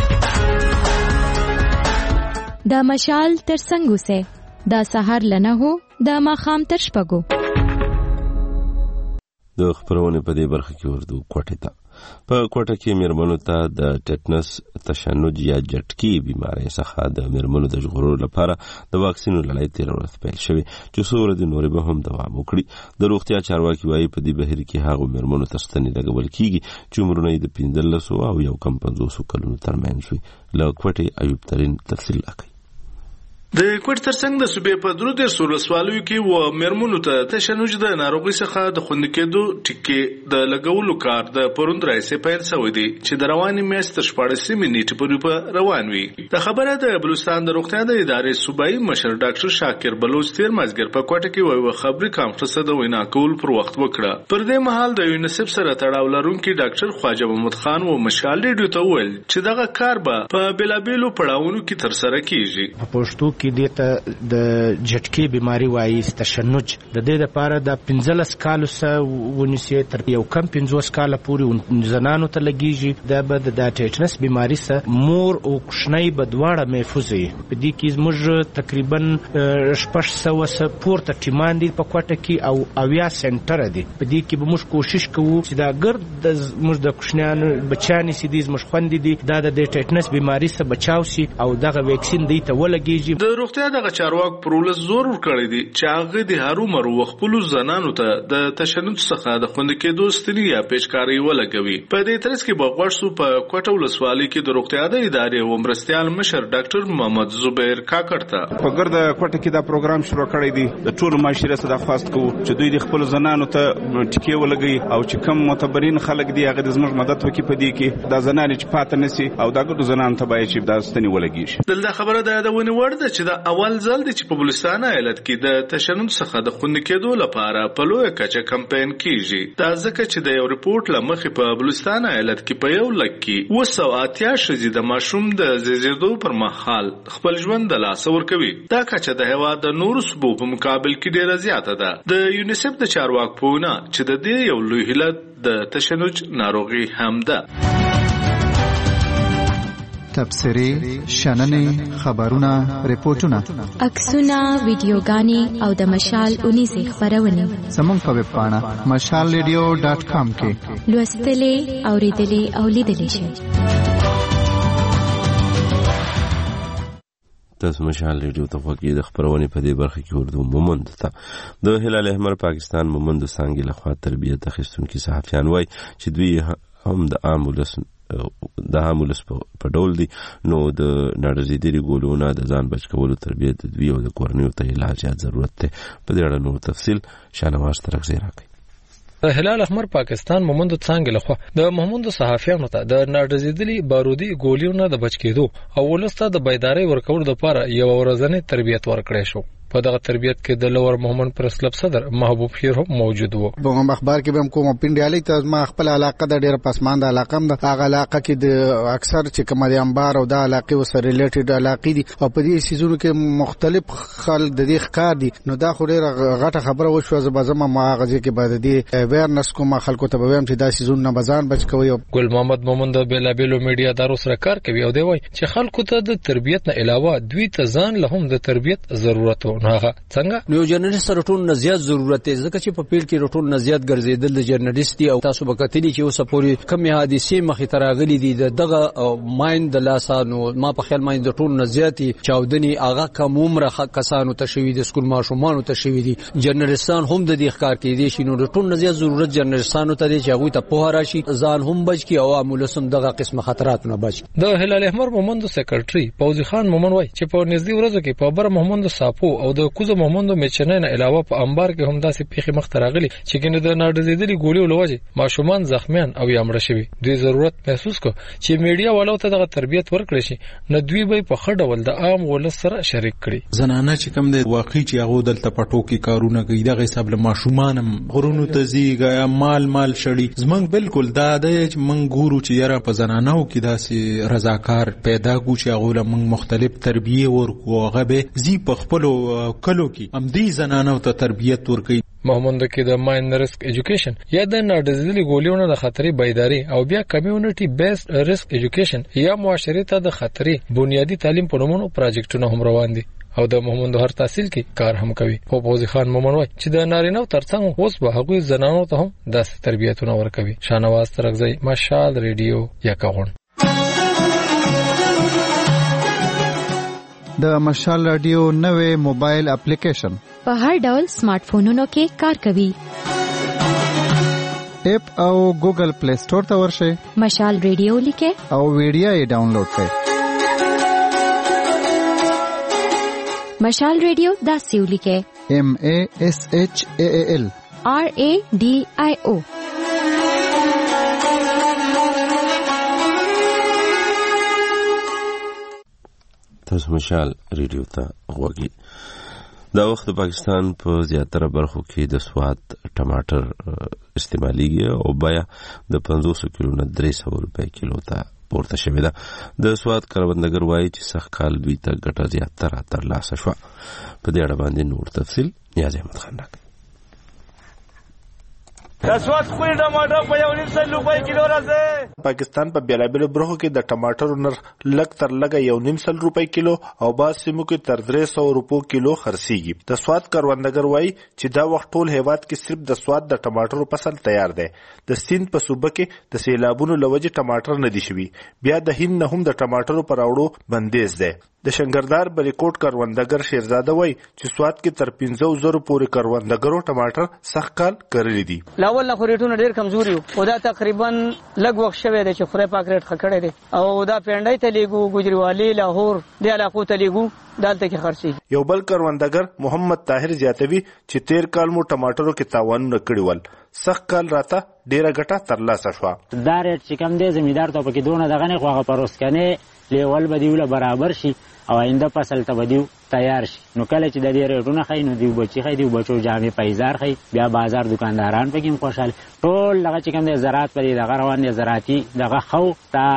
دا مشال تر څنګه سه دا سحر لنه هو دا ماخام تر شپګو. د خبرونه په دې برخه کې ورته کوټه ته په کوټه کې میرمنو ته د ټیټنس تشنج یا جټکی بیماری څخه د میرمنو د ژغورلو لپاره د واکسینو لړۍ تیر ورځ پیل شوې چې څو ورځې نورې به هم دوام وکړي. د روغتیا چارواکي وايي په دې بهیر کې هغه میرمنو ته ستنې لګول کیږي چې عمرونه یې د 15 او یو کم 50 کلونو ترمنځ وي. له کوټې ایوب ترين تفصیل راکړي. د کوټ ترڅنګ د صوبې په درو د سورسوالو کې و میرمنو ته تشنج د ناروغي څخه د خوند کېدو ټیکې د لګولو کار د پروند راځي پیل شوی دی چې د رواني میاشت تر 14 منټې پورې روان وي. د خبره د بلوچستان د روغتیا د ادارې صوبایي مشر ډاکټر شاکر بلوچ تیر مازګر په کوټه کې وایي خبري کانفرنس د وینا کول پر وخت وکړه. پر دې مهال د یونیسف سره تړاو لرونکي ډاکټر خواجه محمد خان و مشال ریډیو ته ویل چې دغه کار به په بلابلو پړاوونو کې تر سره کیږي. په پښتو کې د جټکی بیماری وایي تشنج د دې لپاره د 15 کالو سره ونیسي تر یو کم 15 کال پورې زنانو ته لګیږي. د ټیټنس بیماری سره مور او کوشنۍ بدواړه محفوظ وي. په دې کې موږ تقریبا 600 پورته ټیمان دي په کوټه کې او اویا سنټر دي. په دې کې به موږ کوشش کوو چې دا ګرد د موږ د کوشنیانو بچانی سي دي موږ خوند دي د ټیټنس بیماری سره بچاو سي او دغه ویکسین دی ته ولګیږي. د روغتیا دغه چارواک پرولس زور ورکړی دی چې هغه د هرومرو خپل زنانو ته د تشنج څخه د خوند کېدو ستنې یا پیشکاری ولګوي. په دې ترڅ کې بغوښتو په کوټه ولسوالۍ کې د روغتیا د ادارې و مرستيال مشر ډاکټر محمد زبیر کاکړ ته په ګرد کوټه کې دا پروګرام شروع کړی دی. د ټول معاشره سره خواست کوو چې دوی د خپل زنانو ته ټیکې ولګي او چې کم معتبرین خلک دی هغه د زموږ مدد وکړي په دې کې دا زنانې چې پاتې نسی او دا ګډو زنانو ته باید چې دا ستنې ولګي. دلته خبره ده د ونی ورده چې دا اول ځل دی چې په بلوچستان ایالت کې د تشنج څخه د خوند کېدو لپاره په لویه کچه کمپاین کیږي. دا ځکه چې د یو ریپورت لمخې په بلوچستان ایالت کې په یو لک کې 280 ښځې د ماشوم د زیږیدو پر مهال خپل ژوند د لاسه ورکوي. دا کچه د هیواد د نورو صوبو په مقابل کې ډیره زیاته ده. د یونیسف د چارواک په وینا چې د دې یو لوی علت د تشنج ناروغي هم ده. تبصرې، شننې، خبرونه، ریپورتونه، عکسونه، ویډیوګانې او د مشال 19 خبرونه زموږ په ویب پاڼه mashalradio.com کې لوستلې، اوریدلې او لیدلې شئ. تاسو مشال ریډیو ته وګورئ. د خبرونه په دې برخه کې اردو مومند ته د هلال احمر پاکستان مومند څنګه لخوا تربیت اخیستونکي صحافیان وای چې دوی هم د عامولس په ډول دي نو د نړیزیدلي ګولونه د ځان بچ کولو تربیت د دوی او د کورنیو ته علاج ضرورت دی. په دې اړه نور تفصیل شانواز ترغزی راکړي. هلال احمر پاکستان مومند څنګه لخوا د مومند صحافیانو ته د نړیزیدلي بارودي ګولونه د بچ کېدو او ولسته د بیداری ورکول لپاره یو ورځنی تربیت ورکړی شو. په دغه تربیت کې د لور محمد پرس کلب صدر محبوب خیر هم موجود وو. په اخبار کې هم کوم پینډیالي ته ما خپل علاقه د ډیره پسمانده علاقه ده. هغه علاقه کې د اکثر چې کوم د انبار او د علاقې سره ریلیټډ علاقې دي او په دې سيزونو کې مختلف خلک د دې ښکار دي. نو دا خو ډیره غټه خبره وشو. زما ما غږی کې بعد دې اویرنس کوم خلکو ته ویم چې دا سيزونه بزان بچ کوي. ګل محمد مومند د بیلابیلو میډیا دارو سره کار کوي او دی وایي چې خلکو ته د تربیت نه علاوه دوی ته ځان له هم د تربیت ضرورت و. نو هغه څنګه نو جرنالست سره ټول نزيات ضرورت دی ځکه چې په فیلډ کې ټول نزيات ګرځیدل د جرنالست دی او تاسو به کتلی چې اوس پورې کم حادثه مخې تراغلي دي دغه ماین د لاسانو ما په خیال ماین د ټول نزياتي چاودني هغه کم عمره کسانو ته شوی د سکول ماشومان ته شوی دي جرنالستان هم د دې ښکار کې دي شنو ټول نزيات ضرورت جرنالستانو ته دي چې هغه ته په راشي ځان هم بچ کی او عامل سم دغه قسم خطرات نه بچ د هلال احمر مومندو سیکریټري فوزي خان مومن وای چې په نږدې ورځو کې په بر محمد صاحب او د کوزو محمد میچنه نه علاوه په انبار کې هم داسې پیخي مخ تراغلي چې ګنه د ناډزیدلي ګولیو لوجه ماشومان زخمیان او یامړه شوی دوی ضرورت محسوس کو چې میډیا والو ته دغه تربیت ورکړي شي نه دوی به په خړ ډول د عام ولس سره شریک کړي زنانه چې کوم د واقعي چې هغه دلته پټو کې کارونه کوي دغه حساب له ماشومان غرونو تزيګا مال شړي زمنګ بالکل دا د من ګورو چې یاره په زنانو کې داسې رضاکار پیدا کو چې هغه له مختلف تربیه ورکو هغه به زی په خپل کلو کې هم دې زنانو ته تربیت ورکړي محمد کې د ماین ریسک ایجوکیشن یا د ناډزلي ګولیونو د خطرې بیداری او بیا کمیونټي بیس ریسک ایجوکیشن یا معاشري ته د خطرې بنیادی تعلیم په نومونو پروجیکټونه هم روان دي او د محمد هر تحصیل کې کار هم کوي په فوزي خان مومن وای چې د نارینه ترڅنګ اوس به هغوی زنانو ته هم داسې تربیتونه ورکوي شانواز ترغزی مشال ریډیو یا کاغون د مشال رادیو نوې موبایل اپلیکیشن په هر ډول سمارټ فونونو کې کار کوي اپ او ګوګل پلی سٹور ته ورشئ مشال ریډیو لیکه او ویډیو یې ډاونلوډ کړئ مشال ریډیو دا سیو لیکه MASHAAL RADIO تاسو مشال ریډیو ته غوږی دا وخت پاکستان په زیاتره برخو کې د سواد ټماټر استعماليږي او بیا د 500 کیلو نه 300 روپے کیلو ته پورته شوی دا د سواد کروندګر وایي چې سخت کال دوی ته ګټه زیاتره ترلاسه شوه په دې اړه باندې نور تفصیل نیاز احمد خان راکړي د سواد خپل ټماټر په 1.5 روپۍ کیلو راځي پاکستان په بیلابیلو برخو کې د ټماټرو نرخ لږ تر لږه 1.5 روپۍ کیلو او بعض سیمو کې تر 300 روپو کیلو خرڅيږي د سواد کروندګر وایي چې دا وخت ټول هیواد کې صرف د سواد د ټماټرو فصل تیار دی د سیند په صوبه کې د سیلابونو لوجه ټماټر نه دي شوي بیا د هند نه هم د ټماټرو پر راوړو بندیز دی د شنګردار بریکوټ کروندګر شیرزاده وای چې سواد کې تر 15,000 پورې کروندګرو ټماټر سخت کال کړی دي لاول نه ریټونه ډیر کمزوري او دا تقریبا لږ وخت شوه د چې خره پاک ریټ خکړی دي او دا پینډای ته لیګو ګجریوالي لاهور د علاقو ته لیګو دالته کې خرڅي یو بل کروندګر محمد طاهر زیاتوي چې 13 کال مو ټماټرو کې تاوان نکړی ول سخت کال راته ډیره ګټه ترلاسه شوه دا ریټ چې کم دی زمیدار ته پکې دونه دغه نه خوغه پروسکنه لیول بدیوله برابر شي او آینده فصل ته بدیو تیار شي نو کله چې د دې ریټونه خای نو دی بچی خای دی بچو جامې پیزار خای بیا بازار دکانداران پکې خوشاله ټول لږ چې کوم د زراعت په دغه روان دي زراعتي دغه خو تا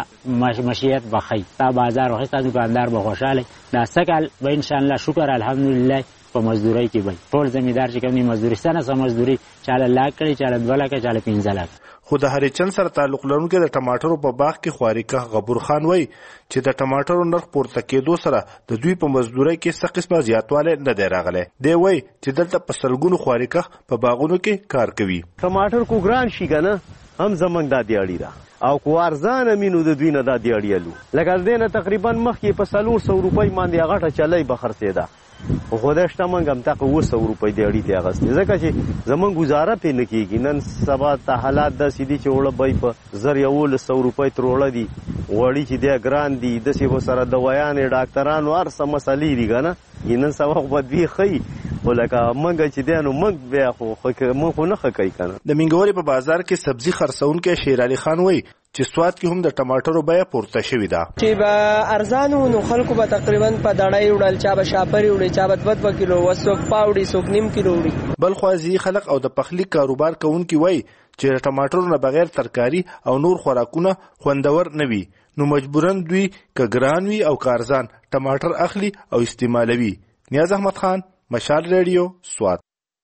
مشیت بخای تا بازار وخت تا دکاندار به خوشاله دا سکل به ان شاء الله شکر الحمدلله په مزدوري کې به ټول زمیدار چې کوم مزدوري سنه سم مزدوري چاله لاک کړي چاله 2 لک چاله 15 لک خو د هریچن سره تعلق لرونکي د ټماټرو په باغ کې خواریکه غبور خان وای چې د ټماټرو نرخ پورته کېدو سره د دوی په مزدوري کې څه قسمه زیاتواله نه دی راغلی دی وای چې دلته په سلګونو خواریکه په باغونو کې کار کوي ټماټر کو ګران شي کنه هم زمنګ د دیاړي را او کو ارزان امینو د دوی نه د دیاړیلو لکه دینه تقریبا مخکې په 300 روپۍ باندې غټه چلای بخرڅیدا خودشته منګم تا 200 روپۍ دیاړي ته اغستې ځکه چې زمون گزاره پې نکېږي نن سبا ته حالات د سیدی چې وړه بای په زر یو 100 روپۍ تروړه دي وړي چې د ګران دي د سی سره دوايانې ډاکټرانو هر څه مسلې دي کنه نن سبا خو بدوي خي ولکه منګ چې دانو منګ بیا خو مخ نه خکای کنه د منګوري په بازار کې سبزي خرڅون کې شیر علي خان وای چې سواد کې هم د ټماټرو بیه پورته شوې ده چې به ارزانو نو خلکو به تقریبا په دړای وړل چا به شاپري وړي چا به 2 کیلو وسوک پاوډي سوک نیم کیلو وړي بل خوازي خلک او د پخلی کاروبار کوونکي وای چې ټماټرو نه بغیر ترکاری او نور خوراکونه خوندور نه وي نو مجبورن دوی کګران وي او کارزان ټماټر اخلي او استعمالوي نیاز احمد خان مشال ریډیو سواد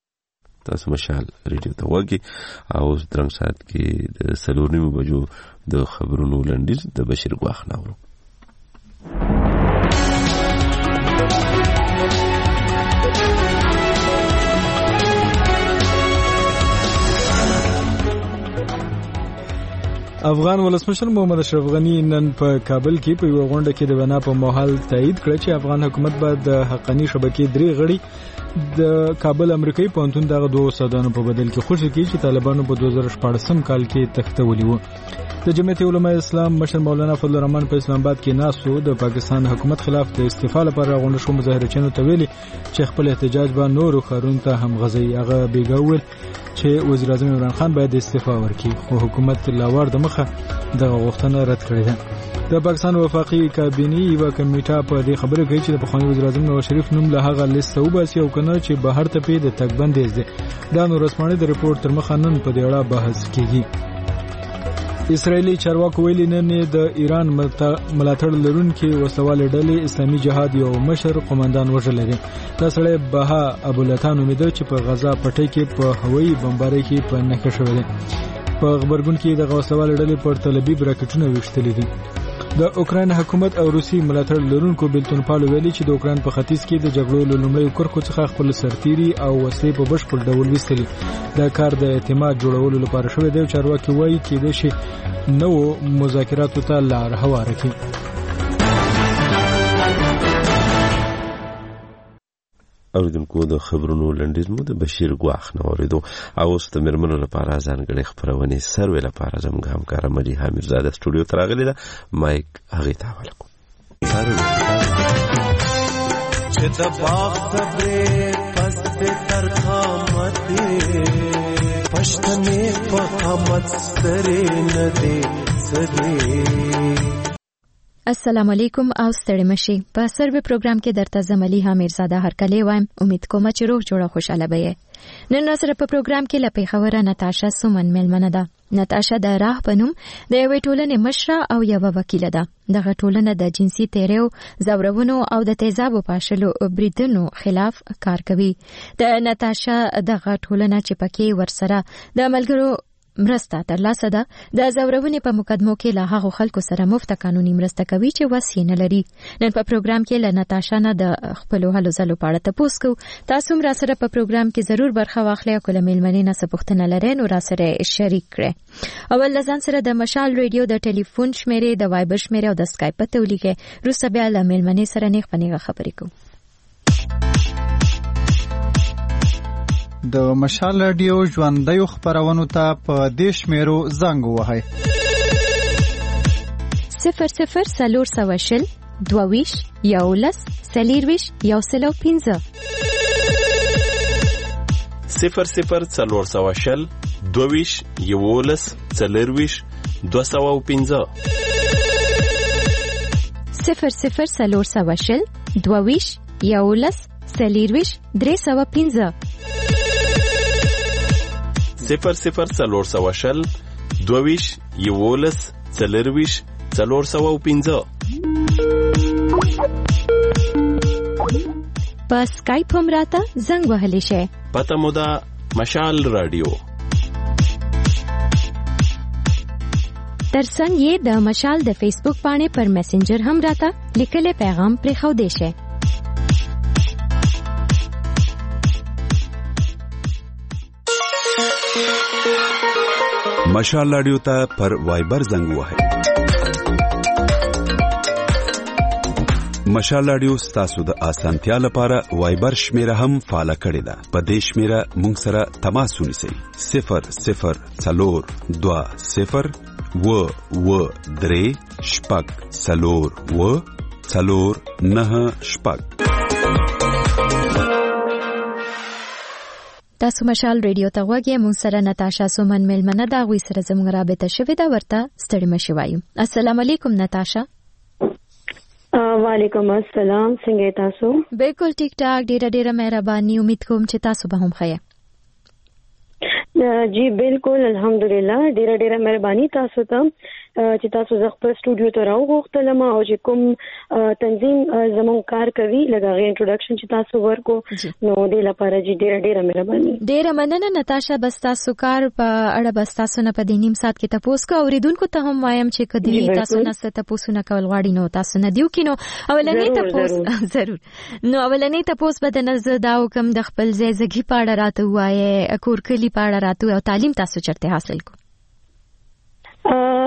تاسو مشال ریډیو ته وګورئ او درنګ سات کې د سلورنیمو بجو د خبرونو لنډیز د بشیر ګواخ ناورو افغان ولسمشر محمد اشرف غنی نن په کابل کې په یو غونډه کې د بنا په ماحول تایید کړ چې افغان حکومت به د حقانی شبکې 3 غړي د کابل امریکایي پونتون دغه 2 استادانو په بدل کې خوشی کړي چې طالبانو په 2014 کال کې تختولي وو. د جمعیت علماء اسلام مشر مولانا فضل الرحمن په اسلام آباد کې ناسو د پاکستان حکومت خلاف د استعفا لپاره غونډه شو. مظاهرچیانو ته ویلي چې خپل احتجاج به نورو ښارونو ته هم غځي. هغه بیګول چې وزیر اعظم عمران خان باید استعفا ورکړي خو حکومت لاوار د مخه دغه غوښتنه رد کړې ده. د پاکستان وفاقي کابینې یو کمیټه په دې خبره کوي چې د پخوانی وزیر اعظم نواز شریف نوم له هغه لیست وباسي او کنه چې بهر ته پی د تګ بندیز دي. دا نو رسمانه د ریپورت تر مخه نن په دې اړه بحث کیږي. اسرائیلی چارواکو ویلي نن د ایران ملاتړ لرونکي وسوالې ډلې اسلامي جهاد یو مشر قومندان وژلی دی. دا سړی بها ابوالعطا نومیده چې په غزا پټۍ کې په هوایي بمبارۍ کې په نښه شوی دی. په خبرګون کې د وسوالې ډلې پر تل ابیب راکټونه ویشتلي دي. د اوکراین حکومت او روسي ملاتړ لرونکو بلتون پالو ویلي چې د اوکراین په ختیځ کې د جګړو له لومړیو کرښو څخه خپل سرتیري او وسلې په بشپړ ډول ویستلي. دا کار د اعتماد جوړولو لپاره شوی دی. چارواکي وایي کېدای شي نوو مذاکراتو ته لار هواره کړي. اوریدونکو د خبرونو لنډیز مو د بشیر ګواخ نه اوریدو او اوس د مرمنو لپاره ځانګړې خبرونه سروي لپاره زموږ همکار ملي حمیدزاده سټوډیو ته راغلی ده. مایک هغه ته حواله کوم. چې د باغ صبرې پس د ترخامت پښتنې په حمد سره نه دي سره. السلام علیکم او ستړي مشي. په سروي پروګرام کې درته زملي حمیدزاده هرکلی وایم. امید کوم چې روغ جوړه خوشاله به. نن سره په پروګرام کې لپاره خبره ناتاشا سومن ملمنه ده. ناتاشا د راه پنوم د یوې ټولنې مشره او یو وکیله ده. دغه ټولنه د جنسي تیریو، زورونو او د تیزابو پاشلو بریدونو خلاف کار کوي. د ناتاشا دغه ټولنه چې پکې ورسره د ملګرو مرسته ترلاسه ده. د زورونې په مقدمو کې له هغو خلکو سره مفت قانوني مرسته کوي چې وس یې نه لري. نن په پروګرام کې له ناتاشا نه د خپلو هلو ځلو په اړه تپوس کوو. تاسو هم را سره په پروګرام کې ضرور برخه واخلئ او که له میلمنې نه څه پوښتنه لرئ نو را سره شریک کړئ. اول له ځان سره د مشال ریډیو د ټلیفون شمیرې، د وایبر شمیرې او د سکایپ پته ولیکئ. وروسته بیا له میلمنې سره نیغ په نیغه خبرې کوو. د مشال رادیو ژوندۍ خبرونو ته په دې شمیرو زنګ ووهئ. 00 400 شل 22 11 40 105 00 400 شل 22 11 40 205 00 400 شل 22 11 40 305 00 400 شل 22 11 40 405. په سکایپ هم راته زنګ وهلی شئ. پته مو ده مشال رادیو. ترڅنګ یې د مشال د فیسبوک باندې پر میسنجر هم راته لیکلي پیغام پرېښودی شئ. مشال رادیو ته پر وایبر زنګ وهئ. مشال رادیو ستاسو د اسانتیا لپاره وایبر شمیره هم فعال کړې ده. په دې شمیره مونږ سره تماس ونیسئ. 00 4 2 0 و 3 شپږ 4 و 4 9 شپږ. تاسو مشال ریډیو ته غوږی. مونږ سره ناتاشا سومن ملمنه ده. غوی سره زموږ رابطه شوې ده. ورته ستړي مشي وایو. السلام علیکم ناتاشا. وعلیکم السلام. څنګه تاسو؟ بالکل ټیک ټاک. ډیره مهرباني. امید کوم چې تاسو به هم ښه. جی بالکل الحمدلله. ډیره مهرباني تاسو ته چې تاسو زه خپل سټوډیو ته راوغوښتلم او چې کوم تنظیم زموږ کار کوي لکه هغه انټروډکشن چې تاسو ورکو نو دې لپاره چې ډیره مهرباني. ډیره مننه ناتاشا. بس تاسو کار په اړه بس تاسو نه په دې نیم ساعت کې تاسو کو اوریدونکو ته هم وایم چې کدی تاسو نه ست تاسو نه کول غواړي نو تاسو نه دیو کینو اولنې تاسو ضرور نو اولنې تاسو به د نزد دا حکم د خپل ځایزګي پاړه راته وایي کورکلی پاړه راته او تعلیم تاسو چرته حاصل کو.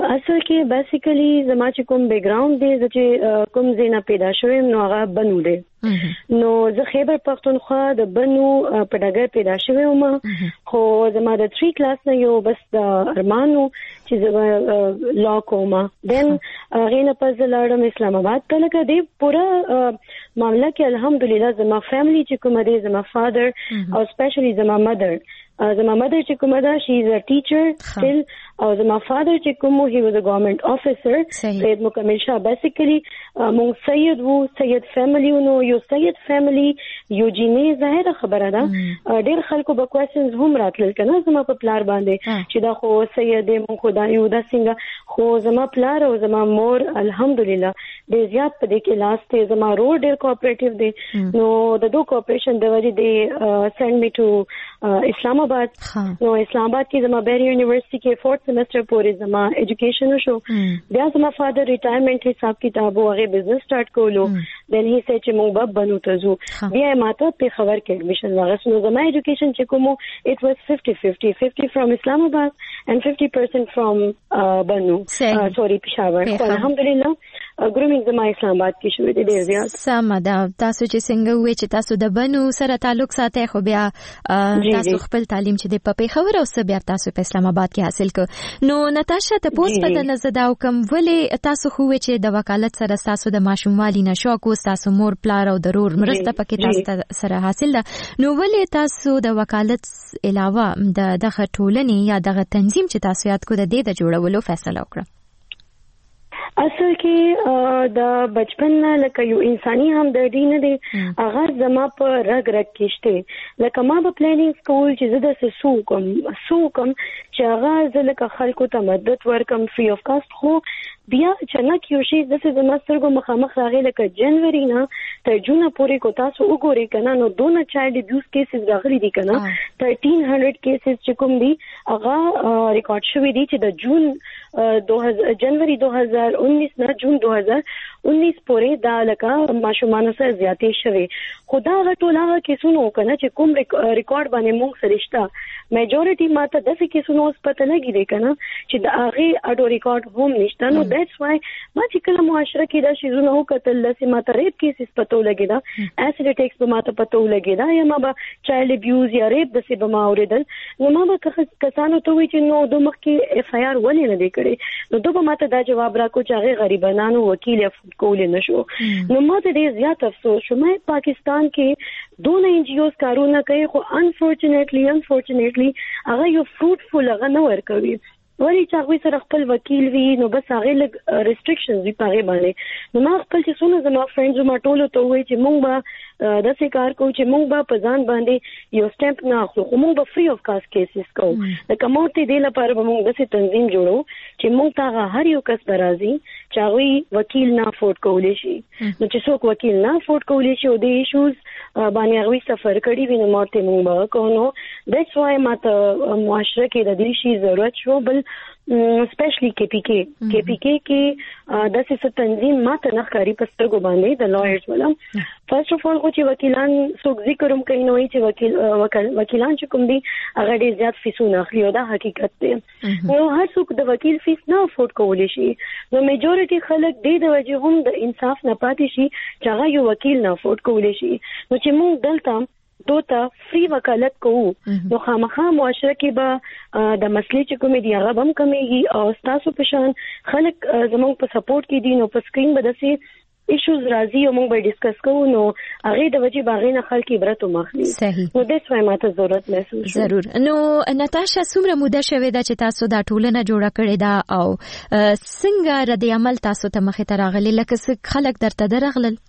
اصل کې بیسیکلی زما چې کوم بیک گراوند دی چې کوم زینا پیدا شوم نو هغه بنو دی نو زه خیبر پختونخوا د بنو په ډګر پیدا شوم خو زما د 3 کلاس نه یو بس د ارمانو چې زه لا کوم دن غینه پس لاړم اسلام آباد ته لکه دی پورا معاملہ کې الحمدلله زما فیملی چې کوم دی زما فادر او سپیشلی زما مدر چې کومه ده she is a teacher still او زما فادر چې کوم he was a government officer سید مکمل شاه بیسیکلی مونږ سید وو سید فیملی نو یو سید فیملی یو جینې ظاهره خبره ده ډېر خلکو به کوېسچنز هم راتلل کنه زما په پلار باندې چې دا خو سید مونږ خدای یو دا څنګه خو زما پلار او زما مور الحمدلله ډېر زیات په دې کې لاس ته زما رول ډېر کوآپریټیو دی نو د دوه کوآپریشن د وجې دی سند می ټو اسلام آباد نو اسلام آباد کې زما بیری یونیورسيټي کې 4th سیمسټر پورې زما ایجوکیشن شو بیا زما فادر ریټایرمنٹ حساب کتاب او هغه بزنس سٹارټ کولو دن هی سې چې مونږ بنو ته زو بیا ماته په خبر کې ایڈمیشن واغس نو زما ایجوکیشن چې کوم it was 50-50 from Islam Abad and 50% from بنو سوري پېښور الحمدلله ګرومینګ زما اسلام آباد کې شوې دي ډېر زیات سم دا تاسو چې څنګه وې چې تاسو د بنو سره تعلق ساتي خو بیا تاسو خپل تعلیم چې د پېښور او سره بیا تاسو په اسلام آباد کې حاصل کړ نو نتاشا ته پوس پته نه زده او کوم ولې تاسو خو چې د وکالت سره تاسو د ماشوموالي نشو کو تاسو مور پلار او ضرور مرسته پکې تاسو سره حاصل ده نو ولې تاسو د وکالت علاوه د دغه ټولنې یا دغه تنظیم چې تاسو یاد کو د دې د جوړولو فیصله وکړه اصل کې د بچپن نه لکه یو انساني همدردي نه دی هغه زما په رګ کې شته لکه ما په پلانینګ سکول چې زه د سوکم چې هغه زه لکه خلکو ته مدد ورکم فری اف کاست خو بیا چنک یو شی د څه زما سترګو مخامخ راغی لکه جنوري نه تر جون پورې کو تاسو وګورئ کنه نو دونه چایلډ ابیوز کیسز راغلي دي کنه 1300 کیسز چې کوم دي هغه ریکارډ شوی دي چې د جون جنوري 2019 نه جون 2019 پورې دا لکه ماشومان سره زیاتې شوی خدا غ ټوله کیسونو کنه چې کوم ریکارډ باندې موږ سرشتہ میجورټي ماته د څه کیسونو پته لګی دی کنه چې د هغه اډو ریکارډ هم نشته نو that's why ما چې کله معاشره کې دا شیزونه وکتل لسه ماته ریپ کیسز پته لګی دا اسید ټیکس به ماته پته لګی دا یا ما به چایلډ ابیوز یا ریپ د څه به ما اوریدل نو ما به کسانو ته وی چې نو دوه مخ کې اف آی آر ولې نه دی کړی نو دوه ماته دا جواب راکو چې هغه غریبانو وکیل کول نه شو نو ما ته ډیر زیات افسوس شو مې پاکستان کې دونه ان جی اوز کارونه کوي خو انفورچونټلی هغه یو فروټفول هغه نه ورکوي ولی چې هغه سره خپل وکیل وي نو بس هغه لګ ریسټریکشنز وي پاره باندې نو ما خپل چې څونه زما فرندز ما ټولو ته وایي چې مونږ به د څه کار کوو چې مونږ به په ځان باندې یو سټمپ نه اخلو خو مونږ به فری اف کاست کیسز کوو د کومورټي دی لپاره به مونږ د تنظیم جوړو چې مونږ ته هر یو کس برازي چې هغه وکیل نه افورد کولی شي نو چې څوک وکیل نه افورد کولی شي او د ایشوز باندې هغه سفر کړي ویني ماته مونږ به کوو that's why ماته معاشره کې د دې شی ضرورت شو بل سپیشلی کے پی کے کې د څه تنظیم ماته نه ښکاری پسترګو باندې د لایرز ولا فرست اف اول چې وکیلان څوک ذکروم کوي نو چې وکیلان چې کوم دي هغه ډیر زیات فیسونه اخلي او دا حقیقت دی نو هر څوک د وکیل فیس نه افورد کولی شي نو میجورټي خلک د وجه هم د انصاف نه پاتې شي چې هغه یو وکیل نه افورد کولی شي نو چې موږ دلته دوته فری وکالت کوو نو خامخا معاشره کې به د مسلې چې کومې دی هغه هم کمیږي او تاسو په شان خلک زموږ په سپورټ کې دي نو په سکرین به داسې ایشوز راځي او موږ به ډیسکس کوو نو هغه د وجې باغې نه خلک عبرت ومخلي نو د څه ماته ضرورت محسوس ضرور نو نتاشا څومره موده شوه دا چې تاسو دا ټولنه جوړه کړې ده او څنګه رد عمل تاسو ته مخې ته راغلي لکه خلک درته درغلل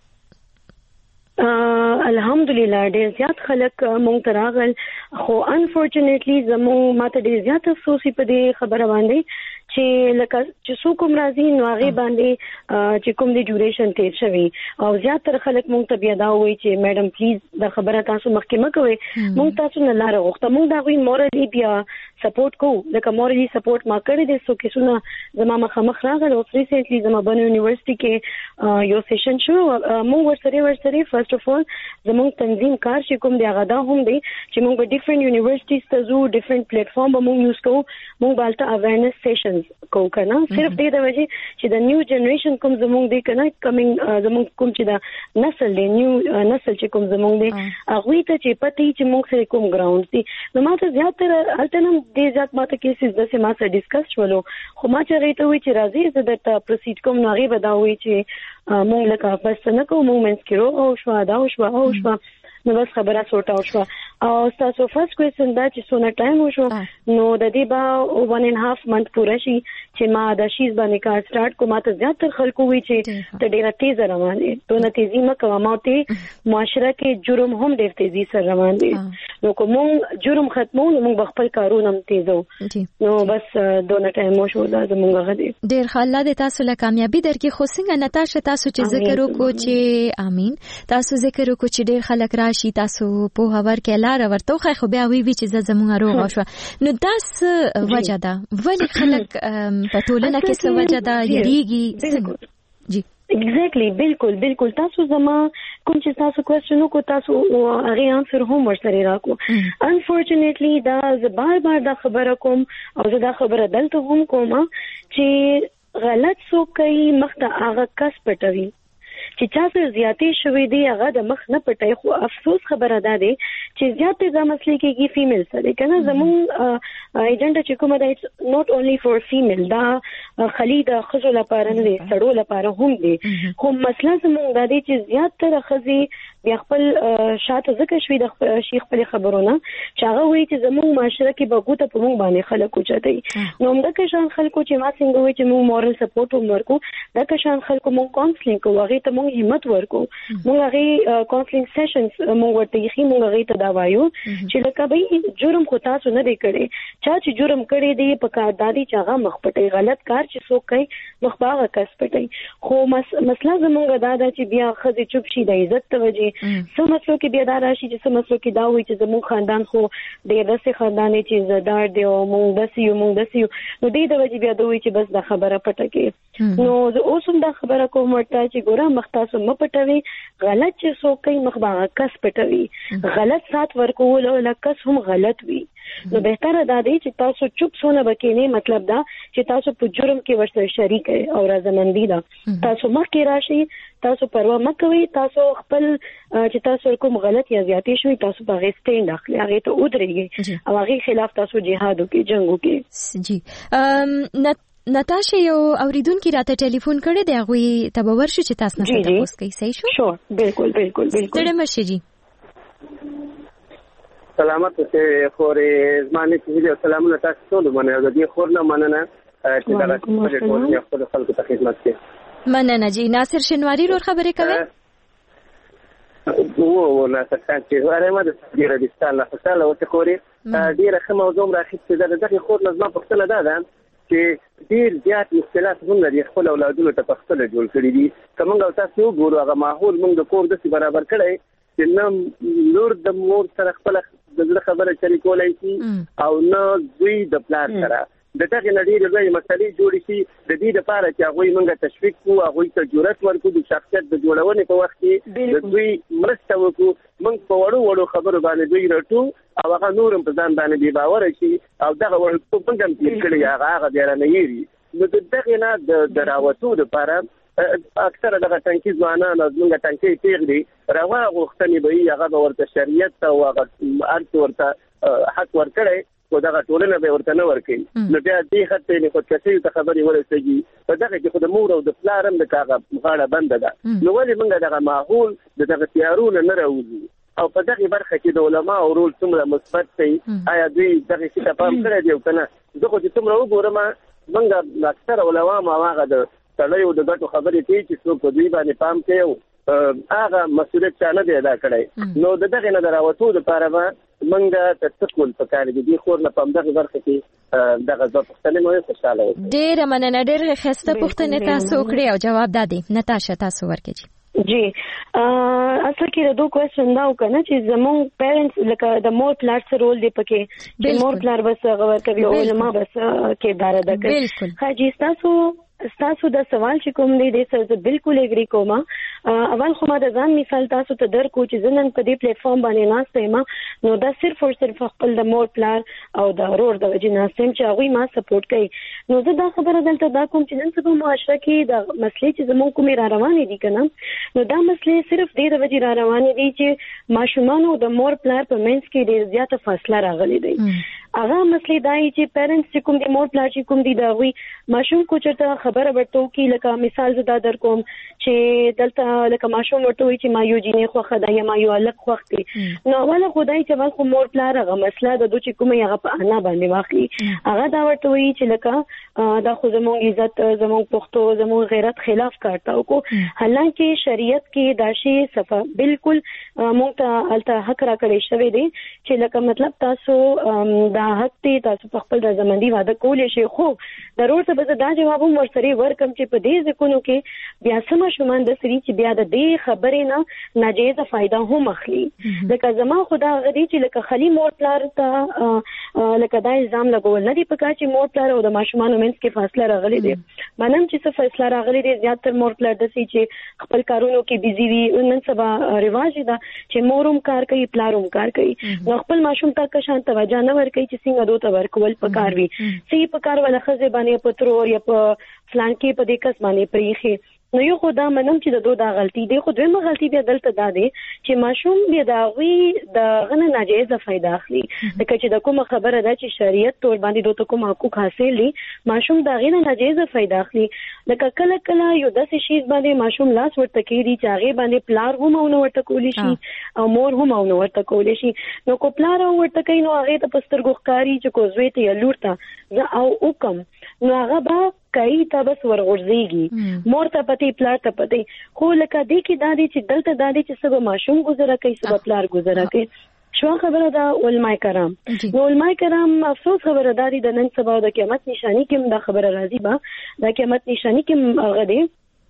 الحمدلله ډیر زیات خلک مونږ ته راغل خو انفورچونټلی زموږ ماته ډیر زیات افسوس په دې خبره باندې چې لکه چې څوک هم راځي نو هغه باندې چې کوم دی ډیوریشن تیر شوی او زیاتره خلک مونږ ته بیا دا وایي چې میډم پلیز دا خبره تاسو مخکې مه کوئ مونږ تاسو نه لاره غوښته مونږ دا غوي مورالي بیا سپورټ کوو لکه مورالي سپورټ ما کړی دی څو کیسونه زما مخامخ راغل او ریسنټلی زما بنو یونیورسيټي کې یو سیشن شو مونږ ورسره فرست اف اول زموږ تنظیم کار چې کوم دی هغه دا هم دی چې مونږ په ډیفرنٹ یونیورسيټیز ته زو ډیفرنٹ پلیټ فارم به مونږ یوز کوو مونږ بالته اویرنس سیشن ریزنز کو کنه صرف دې د وجه چې د نیو جنریشن کوم زمونږ دی کنه کمینګ زمونږ کوم چې د نسل دی نیو نسل چې کوم زمونږ دی هغه ته چې پتی چې موږ سره کوم ګراوند دي نو ماته زیاتره الټنم دې ځات ماته کیسز د سه ما سره ډیسکس ولو خو ما چې غیته وی چې راځي زه د پروسید کوم ناغي بداوي چې موږ لکه بس نه کوم موږ منځ کې او شو نو بس خبره سورټ اوټ شو او تاسو فرست کوېسچن دا چې سونه ټایم وشو نو د دې با 1.5 منث پوره شي چې ما د شیز باندې کار سٹارټ کوم ته زیاتره خلکو وی چې ته ډیره تیز روان دي ته نه تیزی مکه ما ته معاشره کې جرم هم ډیر تیزی سره روان دي نو کوم جرم ختمو نو موږ خپل کارونه هم تیزو نو بس دونه ټایم وشو دا زموږ غدي ډیر خاله د تاسو له کامیابی درکې خو څنګه نتاشه تاسو چې ذکر وکړو چې امين تاسو ذکر وکړو چې ډیر خلک راشي تاسو په هور کې لار ورته خو بیا وی چې زموږ روغ شو نو داس وجه ده ولی خلک په ټولنه کې څه وجه ده یریږي جی ایگزیکټلی بالکل تاسو زما کوم چې تاسو کوېسچن کو تاسو هغه انسر هم ورسره راکو انفورچونټلی دا ز بار دا خبره کوم او زه دا خبره دلته هم کوم چې غلط سو کوي مخته هغه کس پټوي چې چا سره زیاتې شوې دي هغه د مخ نه پټای خو افسوس خبره ده دی چې زیاتې د مسلې کېږي فیمیل سره کنه زمون ایجنډا چې کومه ده اټس نوٹ اونلی فور فیمیل دا خلید خزو لپاره نه دي سړو لپاره هم دي خو مسله زمون دا دی چې زیاتره خزي بیا خپل شاته ځکه شوي د شیخ په خبرونه چې هغه وایي چې زمون معاشره کې بغوته په مونږ باندې خلک اوچتای نو موږ که شان خلکو چې ما څنګه وایي چې موږ مورل سپورټ هم ورکو دا که شان خلکو موږ کاونسلینګ کوو هغه ته موږ همت ورکو موږ هغه کاونسلینګ سیشنز موږ ورته یې موږ هغه ته دا وایو چې لکه به جرم خو تاسو نه دی کړی چې جرم کړی دی په کار دادی چې هغه مخ پټي غلط کار چې څوک کوي مخ باغه کس پټي خو مسله زموږ دا ده چې بیا خزي چوپ شي د عزت توجه سم مسلو کې بیا دا راشي چې سم مسلو کې دا وایي چې زموږ خاندان خو ډېر رسې خاندان چې زدار دی او موږ دسیو نو دې د وجې بیا دوی چې بس دا خبره پټه کې نو زه اوس هم دا خبره کوم ورته چې ګوره مخ تاسو م پټوي غلط چې څوک کوي مخ باغه کس پټوي غلط سات ورکول او لکس هم غلط وي نو بهتره دا دی چې تاسو چوپ سونه بکینه مطلب دا چې تاسو په جرم کې ورسره شریک او رضامندی دا تاسو مخکې راشي تاسو پروا مکوئ تاسو خپل چې تاسو کوم غلط یا زیاتې شوي تاسو په غیستین داخلي هغه ته ودرېږئ او هغه خلاف تاسو جهاد وکړئ جنگ وکړئ جی نتاشه یو اوریدونکو راته ټلیفون کړی دی هغه ته باور شي چې تاسو نه تاسو کوي صحیح شو شو بالکل ستړي مشه جی سلامت اوسه خورې زمانه چې سلامونه تاسو ټول مننه د دې خور نه مننه چې دا راځي ټول یو خپل خلکو ته خدمت کوي مننه جی ناصر شنواری ور خبرې کوي وو ناصر خان چې هغه ما د ډیره دستانه فصله او ته خورې ډیره خمه موضوع راخیسته د دغه خور لازم په خپل ده چې ډیر زیات مشکلات هم لري خپل اولادونو ته په خپل جوړ کړی دي کومه تاسو وګورئ هغه ماحول موږ د کور د برابر کړی چې نو لور د مور سره خپل د خبره شریکولای شي او نو دوی د پلان سره د دغه نړۍ د ځای مسلې جوړې شي د دې لپاره چې هغه موږ تشویق کوو هغه ته جرأت ورکړو د شخصیت د جوړونې په وخت کې د دوی مرسته وکړو موږ په وړو خبرو باندې دوی راټو او هغه نورم په ځان باندې بي باور شي او دغه ورته څنګه تیر کړی هغه بیا نه یری نو دغه نه د راوتو لپاره اکثره دغه ټانکی ځوانان زموږ ټانکی تیغ دي راوغه غوښتنې به هغه ورته شریعت او هغه ارت ورته حق ورکړي خو دغه ټولنه به ورته نه ورکړي نو بیا دې خطې نه خو کثیر ته خبرې ورسېږي په دغه کې خو د مور او د پلار هم د کاغه مغاړه بنده ده نو ولې موږ دغه ماحول دغه تیارونه نه راوځو او په دغه برخه کې د علما او رول څومره مثبت دی آیا دوی دغه څه ته پام کړی دی او کنه زه خو چې څومره وګورم موږ اکثر علما ما هغه د تړیو د ګټو خبرې کوي چې څوک په دوی باندې پام کوي هغه مسؤلیت چانه دی ادا کړی نو دغه نه دراوتو لپاره منګه تسکول پکاره دي خور نه پام دغه برخه کې دغه ځپختنه مو خوشاله و ډیر مننه ډیر خسته پوښتنه تاسو کړی او جواب دادی نتاشه تاسو ورکړي جی اصل کې د دوه کوېسچن دا وکنه چې زموږ پیرنټس لکه د مور پلار سره رول دی پکې چې مور پلار بس غوړ کوي او علما بس کې دار ادا کوي خاجي تاسو د سوال چې کوم دی د سره بالکل اګری کوم اول خو ما د ځان مثال تاسو ته درکو چې زنن په دې پلیټ فارم باندې ناسته ما نو دا صرف او صرف خپل د مور پلار او د ورور د وجې ناسم چې هغه ما سپورټ کوي. نو زه دا خبره دلته دا کوم چې نن سبا معاشره کې د مسلې چې زموږ کومې را روانې دي کنه نو دا مسلې صرف د وجې را روانې دي چې ماشومان او د مور پلار په منځ کې ډېر زیاته فاصله راغلي دی. هغه مسلې دای چې پیرنټس چې کوم دي مور پلار چې کوم دي دا وی ماشوم کو چرته خبره ورته کی لکه مثال زدا در کوم چې دلته لکه ماشوم ورته وی چې ما یو جینې خو خدای ما یو الګ خوختي نو ولا خدای چې ول خو مور پلار هغه مسله د دوی چې کومه هغه په انا باندې واخلي هغه دا ورته وی چې لکه دا خو زموږ عزت زموږ پښتو زموږ غیرت خلاف کارتا کو حالانکه شریعت کې دا شی صفه بالکل مونږ ته الته حق را کړی شوی دی چې لکه مطلب تاسو دا حق ته تاسو په خپل رضامندي واده کولې شي خو ضرور څه به دا جواب هم ورسره ورکم چې په دې ځکونو کې بیا سم شومان د سری چې بیا د دې خبرې نه ناجیزه فائدہ هم اخلي لکه زما خدا غدي چې لکه خلی مور پلار ته لکه دا الزام لګول نه دی پکا چې مور پلار او د ماشومان منځ کې فاصله راغلي دي منم چې څه فاصله راغلي دي زیاتره مور پلار د سې چې خپل کارونو کې بيزي وي نن سبا رواج دا چې موروم کار کوي پلاروم کار کوي نو خپل ماشوم ته که شان توجه نه ور کوي چې څنګه دوته ورکول پکار وي چې پکار ولا خزه باندې پترور یا په فلان کې په دې کس باندې پریخي نو یو خدا منم چې د دوه دا غلطي دی خو دویمه غلطي بیا دلته دا دی چې ماشوم بیا دا وی د غنه ناجیزه فائدہ اخلي لکه چې د کومه خبره ده چې شریعت تور باندې دوته کوم حقوق حاصل دي ماشوم دا غنه ناجیزه فائدہ اخلي لکه کله کله یو داسې شی باندې ماشوم لاس ورته کوي چې هغه باندې پلار هم او ورته کولی شي او مور هم او ورته کولی شي نو کو پلار او ورته کوي نو هغه ته پسترګو ښکاری چې کو زوی ته یا لور ته زه او وکم نو هغه به کای ته بس ورغورځيږي مور ته پتی پلار ته پتی خو لکه دې کې دادی چې دلته دادی چې سبا ماشوم گزاره کوي سبا پلار گزاره کوي شو خبره دا علماء کرام نو علماء کرام افسوس خبره داري د نن سبا د قیامت نشانی کې دا خبره راځي با د قیامت نشانی کې غدي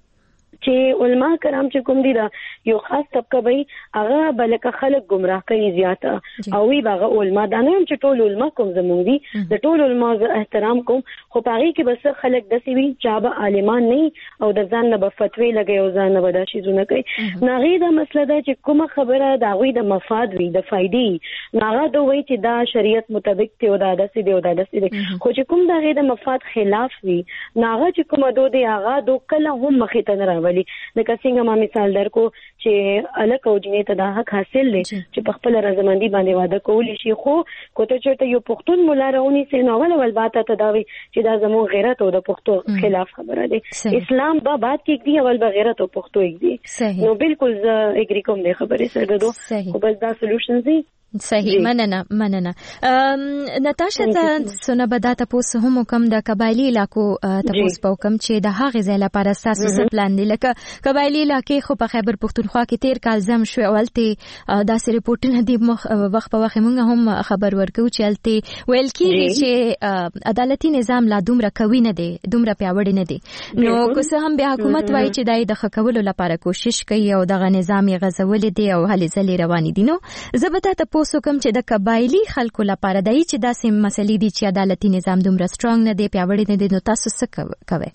چې علماء کرام چې کوم دي دا یو خاص طبقه وي هغه بلکه خلک گمراه کوي زیاته او وی هغه علماء دا نه چې ټول علماء کوم زموږ دي د ټول علماء احترام کوم خو پاره کې بس خلک داسي وي چې به عالمان نه او د ځان نه به فتوی لګي او ځان نه به دا شیزونه کوي ناغي دا مسله ده چې کومه خبره دا وی د مفاد وي د فائدې ناغه دوی چې دا شریعت مطابق ته او دا داسي دی او دا داسي دی خو چې کوم دا غي د مفاد خلاف وي ناغه چې کومه دوی دی هغه دوه کله هم مخې ته نه لکه څنګه ما مثال درکو چې الک او جنې ته دا حق حاصل دي چې په خپل رضامندي باندې واده کولی شي خو کوته چرته یو پښتون مولا راونی سي نو ول باته تداوي چې دا زمو غیرت او د پښتو خلاف خبره ده اسلام با بات کې دی اول بغیرت او پښتو یک دي نو بالکل ز اګری کوم دی خبره سره دو خو بس دا سولوشن دي صحیح مننه نتاشا څنګه بداته پوس هم کوم د قبایلی علاقو تاسو په کوم چې د هغه ځای لپاره اساسي پلان دی لکه قبایلی علاقې خو په خیبر پختونخوا کې تیر کال زم شو اولته داسې ریپورتونه دی وخت په وخت موږ هم خبر ورکو چې الته ویل کیږي چې عدالتي نظام لا دومره قوي نه دی دومره پیاوړی نه دی نو که هم بیا حکومت وایي چې دای د خکولو لپاره کوشش کوي او دغه نظام یې غزول دی او هلي ځلې روان دي نو زبته اوس کوم چې د قبایلی خلکو لپاره دای چې داسې مسلې دي چې عدالتي نظام دومره سترونګ نه دی پیاوړی نه دی نو تاسو څه کوئ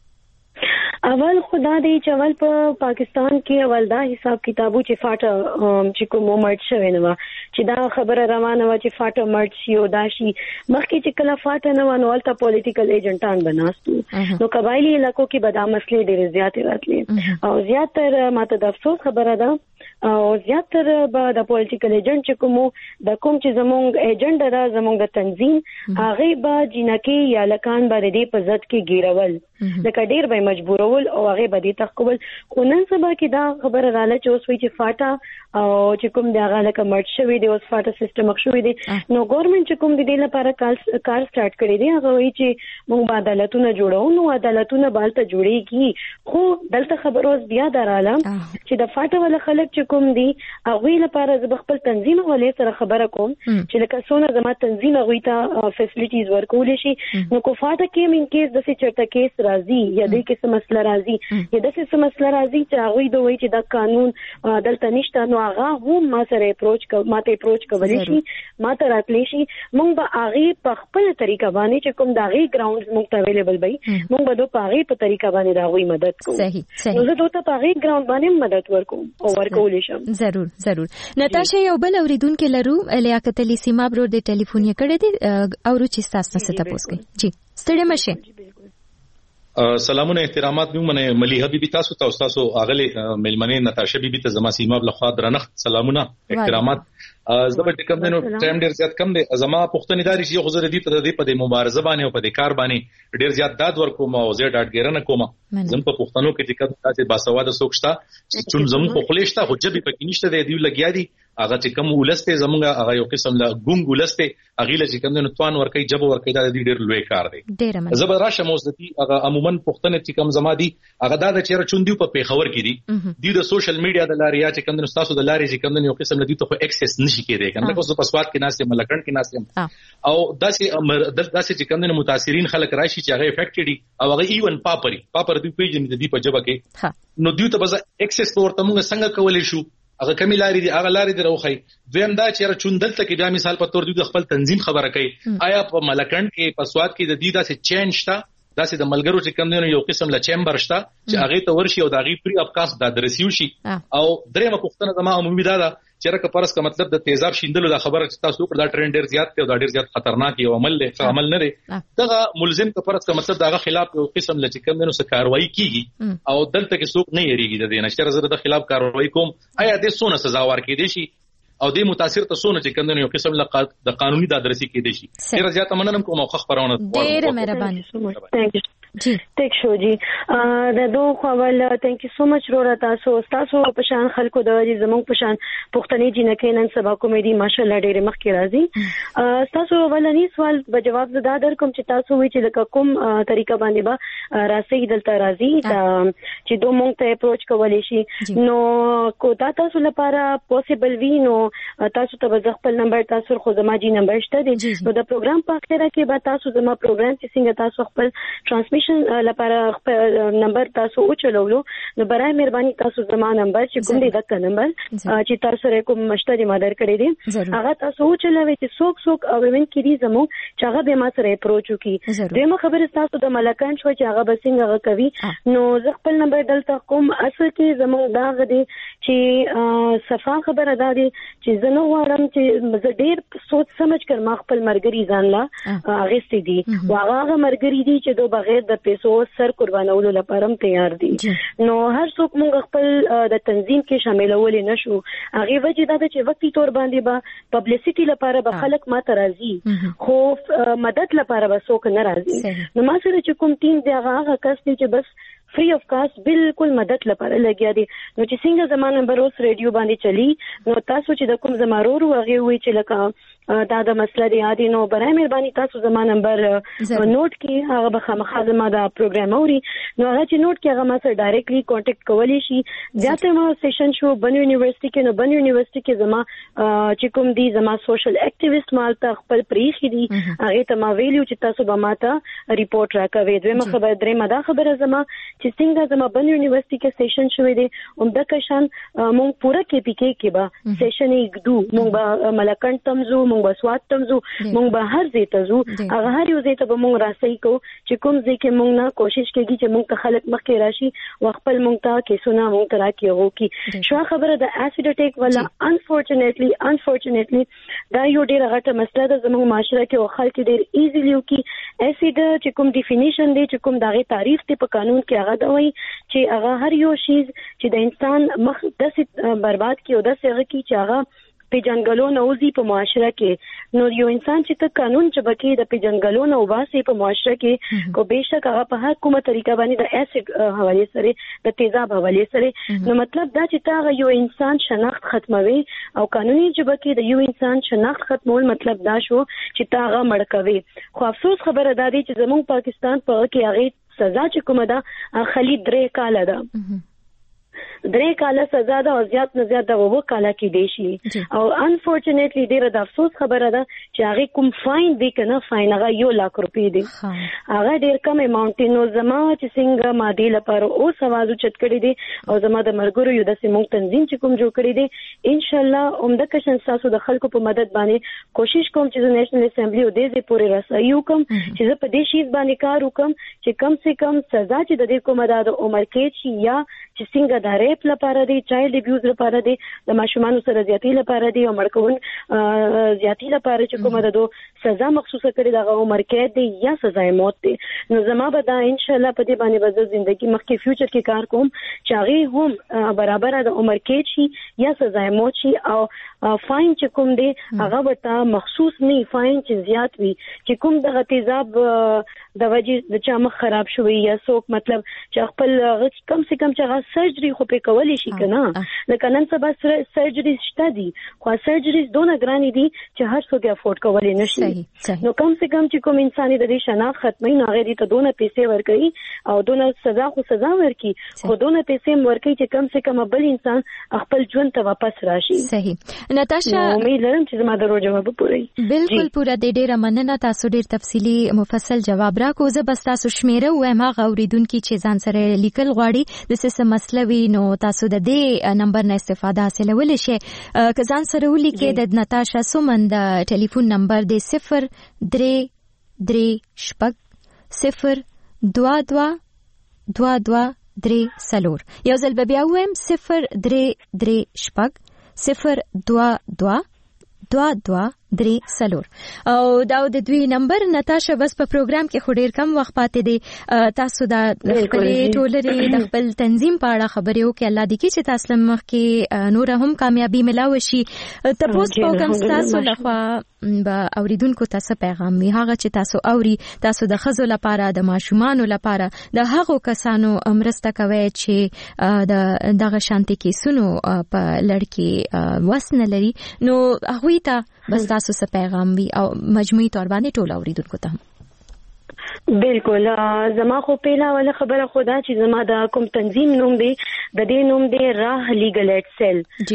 اول خدا دی چې اول په پاکستان کې اول دا حساب کتابو چې فاټه چې کوم مرچ شوی نه چې دا خبره روانه و چې فاټه مرچ یو داشي مخکې چې کله فاټه نه ونه ولته پولیټیکل ایجنټان بناستو نو قبایلی علاقو کې به دا مسلې ډېرې زیاتې راتلې او زیاتره ماته د افسوس خبره ده او زیاتره به د پولیټیکل ایجنټ چې کوم چې زمونږ ایجنټ را زمونږ د تنظیم هغه به جنکی یا لکان باندې دې په ځد کې ګیرول لکه ډېر به مجبورول او هغه به دې تخکول خو نن سبا کې دا خبره رااله چې اوس وی چې فاټا او چې کوم دی هغه لکه مرچ شوی دی اوس فاټا سیستم شوی دی نو ګورنمنت چې کوم دی لپاره کار سٹارټ کړی دی هغه وی چې موږ عدالتونه جوړو نو عدالتونه بالته جوړیږي خو دلته خبر اوس بیا دراله چې د فاټا ول خلک چې کوم دی هغه لپاره ز خپل تنظیم ولې سره خبره کوم چې لکه سونه زما تنظیم هغه ته فیسیلیټیز ورکول شي نو کو فاټا کې من کیس د څه چرته کیس راځي یا د کې مسله راځي یا د څه مسله راځي چې هغه دوی چې د قانون دلته نشته نو هغه هم ما سره اپروچ کولی شي ما ته راتلی شي مونږ به هغه په خپل طریقه باندې چې کوم داغي ګراوندز مونږ ته اویلیبل وي مونږ به دوی په هغه په طریقه باندې راوي مدد کوو صحیح نو زه دوی ته په هغه ګراوند باندې مدد ورکوم او ورکول شم ضرور نتاشا یو بل اوریدونکو لرو لیاقت علي سیما برو د ټلیفون یې کړی دی او چې تاسو څه تاسو کوي جی ستړي مشه سلامونه احترامات مې منه ملي حبيبي تاسو تاسو اغله ملمنه نتاشا بیبي ته زما سیما بل خوا درنخ سلامونه احترامات زبر کم دنو ټایم ډیر زیات کم دی زما پښتني داري چې خو زه دې تر دې په دې مبارزه باندې او په دې کار باندې ډیر زیات داد ورکوم او زه ډاډګرنه کوم زم په پښتنو کې چې کوم تاسو باسواده سوکشتا چې زم په خلیشتا خو جبي پکې نشته دی لګیا دي هغه چې کوم ولسته زمونږ هغه یو قسم لا ګونګ ولسته هغه لږ کوم دنو توان ورکي جب ورکي دا ډیر لوی کار دی زبر راشه موزدي هغه عموما پښتنه چې کوم زما دي هغه دا چې چوندیو په پیښور کې دي د سوشل میډیا د لارې چې کوم دنو تاسو د لارې چې کوم دنو یو قسم لدی ته اکسس نشي کېدی کنه کوم په سواد کې ناسې ملکن کې ناسې او داسې چې کوم دنو متاثرین خلک راشي چې هغه افیکټډ دي او هغه ایون پاپر دی پیجن دي په جبه کې نو دیو ته بس اکسس ورته موږ څنګه کولای شو هغه کمی لاري دي هغه لاري دروخی دویم دا چې را چوندل ته کې بیا مثال په تور دی خپل تنظیم خبره کوي آیا په ملکن کې په سواد کې د دې داسې چینج تا داسې د ملګرو چې کوم دی یو قسم لا چیمبر شته چې هغه ته ورشي او د هغه پری افکاس د درسیو شي او درېمه پښتنه زما عمومي دا چې راکه پرس کا مطلب د تیزاب شیندلو د خبره چې تاسو پر دا ټرند ډیر زیات دی او دا ډیر زیات خطرناک یو عمل دی عمل نه دی دغه ملزم کا پرس کا مطلب دغه خلاف یو قسم لچ کوم نو څه کاروایی کیږي او دلته کې څوک نه یریږي د دې نشره زره د خلاف کاروایی کوم آیا د سونه سزا ورکې دي شي او د متاثر ته سونه چې کوم نو یو قسم د قانوني د درسي کې دي شي ډیر زیات مننم کوم او خبرونه ډیر مهرباني جی ټیک شو جی د دوه خپل ثانک یو سو مچ رورا تاسو په شان خلکو د زمونږ په شان پښتني جنکې نن سبا کومېدي ماشاءالله ډېر مخکې راځي تاسو ولني سوال به جواب زده در کوم چې تاسو وی چې کوم طریقه باندې به راسي دلته راځي چې دوه مونږ ته اپروچ کولای شي نو کو تاسو لپاره پوسیبل وی نو تاسو ته به خپل نمبر تاسو خو زما جی نمبر شته دی نو د پروګرام په اخره کې به تاسو زما پروګرام چې څنګه تاسو خپل ټرانسمیشن لپاره نمبر تاسو او چلولو نو برای مهرباني تاسو زما نمبر چې کوم دی دغه نمبر چې تاسو سره کوم مشتری مادر کړی دی هغه تاسو او چلوي چې څوک او وین کې دي زمو چې هغه به ما سره اپروچ وکي دغه خبره تاسو د ملکان شو چې هغه به څنګه کوي نو زه خپل نمبر دلته کوم اصل کې زمو دا غدي چې صفه خبره ده چې زه نو واړم چې زه ډیر سوچ سمج کړم ما خپل مرګري ځان لا اغستې دي واغه مرګري دي چې دوه بغیر د پیسو سر قربانولو لپاره تیار دي نو هر څوک موږ خپل د تنظیم کې شاملول نه شو هغه وجه دا چې وختي تور باندې به پبلسټي لپاره به خلک ما ترازي خو مدد لپاره به څوک نه راځي نو ما سره چې کوم ټیم دی هغه کس دی چې بس فری اف کاسټ بالکل مدد لپاره لګیا دي نو چې څنګه زمانه نمبر اوس ریډیو باندې چلی نو تاسو چې د کوم زمارو هغه وی چې لکه دا د مسله دی عادي نو برای مهرباني تاسو زمانه نمبر نوٹ کې هغه به خامخا ما دا پروګرام اوري نو هغه چې نوٹ کې هغه ما سره ډایرکټلی کانټیکټ کولی شي ځکه ما سیشن شو بنو یونیورسيټي کې نو بنو یونیورسيټي کې زما چې کوم دی زما سوشل اکټیویسټ مالته خپل پریخي دي هغه ته ما ویلو چې تاسو به ماته ریپورت راکوي دوی خبر درې مدا خبره زما چې څنګه زما بن یونیورسيټي کې سیشن شوې دي د کشان مونږ پورا کې پی کې کې با سیشن یې دو مونږ به ملکن تمزو مونږ به سواد تمزو مونږ به هر ځای ته زو هغه هر یو ځای ته به مونږ راسي کو چې کوم ځای کې مونږ نه کوشش کوي چې مونږ ته خلک مخکې راشي او خپل مونږ ته کیسونه مونږ ته راکړي کی شو خبره د اسید اٹیک ولا انفورچونټلی دا یو ډیره غټه مسله ده زموږ معاشره کې او خلک ډیر ایزیلی وکي اسید چې کوم ډیفینیشن دی چې کوم دغه تعریف ته په قانون کې هغه دوی چې هغه هر یو شی چې د انسان مخ د برباد کی او د سره کی چې هغه پیجنګلو نوځي په معاشره کې نو یو انسان چې ته قانون چبکی د پیجنګلو نو واسي په معاشره کې کو بهشک هغه په هر کومه طریقه باندې د اسید حواله سره د تیزاب حواله سره نو مطلب دا چې تا یو انسان شناخت ختموي او قانوني چبکی د یو انسان شناخت ختمول مطلب دا شو چې تا هغه مړ کوي خو افسوس خبره ده چې زموږ پاکستان په کې هغه سزا چې کومه ده خالي 3 کال ده 3 کاله سزا ده او زیات نه زیات د 2 کاله کې دی شي او انفورچونټلی ډیره د افسوس خبره ده چې هغه کوم فاین دی کنه فاین هغه 1 لک روپۍ دی هغه ډیر کم اماونټ نو زما چې څنګه ماده لپاره او سوالو چت کړی دی او زما د مرګورو یو د سیمون تنظیم چې کوم جوړ کړی دی ان شاء الله عمده کشن تاسو د خلکو په مدد باندې کوشش کوم چې د نېشنل اسمبلی او د دې پورې رسایي وکم چې زه په دې شی باندې کار وکم چې کم سے کم سزا چې د دې کومه د عمر کې شي یا چې څنګه د ریپ لپاره دی چایلډ ابیوز لپاره دی د ماشومان سره زیاتی لپاره دی او مړکون زیاتی لپاره چې کومه د سزا مخصوصه کړی د عمر کې دی یا سزا موت دی نو زما به دا ان شاء الله په دې باندې به ژوندۍ مخکې فیوچر کې کار کوم چې هغه هم برابر د عمر کې شي یا سزا موت شي او فاین چې کوم دی هغه وته مخصوص نه فاین چې زیات وي چې کوم د تیزاب د وجې د چا مخ خراب شوی یا څوک مطلب چې خپل کم سے کم چې سرجری خو په کولی شي کنه لکه نن سبا سرجری شته دي خو سرجریز دونه ګرانې دي چې هر څوک افورد کولی نشي نو کم سے کم چې کوم انسان د دې شناخت ختمي نه غوړي ته دونه پیسې ورکړي او دونه سزا ورکړي خو دونه پیسې ورکړي چې کم سے کم بل انسان خپل ژوند ته واپس راشي صحیح نتاشا امید لرم چې زما درو جواب پوره بالکل پوره ډیره مننه تاسو ډیر تفصیلی مفصل جواب راکو زه بس تاسو شمیره وایم هغه اوریدونکو چې ځان سره لیکل غواړي د څه مسله وي نو تاسو د دې نمبر نه استفاده حاصلولی شئ که ځان سره ولیکئ د نتاشا سومن د ټلیفون نمبر دی 033 یو ځل به بیا ووایم 033 او دا د دوی نمبر نتاشا بس په پروګرام کې خو ډیر کم وخت پاتې دی تاسو دا خپل ټولري د خپل تنظیم په اړه خبرې وکړئ الله دې کې چې تاسو مخ کې نور هم کامیابی ملاوي شي تاسو په کوم تاسو لخوا به اوریدونکو تاسو پیغام می هغه چې تاسو اوري تاسو د خزو لپاره د ماشومان لپاره د هغو کسانو امرسته کوي چې د دغه شانتي کې سونو په لړکی وسنه لري نو هغه ته بس تاسو څه پیغام وي او مجموعي تور باندې ټول اوریدونکو ته بالکل زما خو پیلا ولا خبره خدا چې زما د کوم تنظیم نوم دی د دې نوم دی راه لیګل ایډ سیل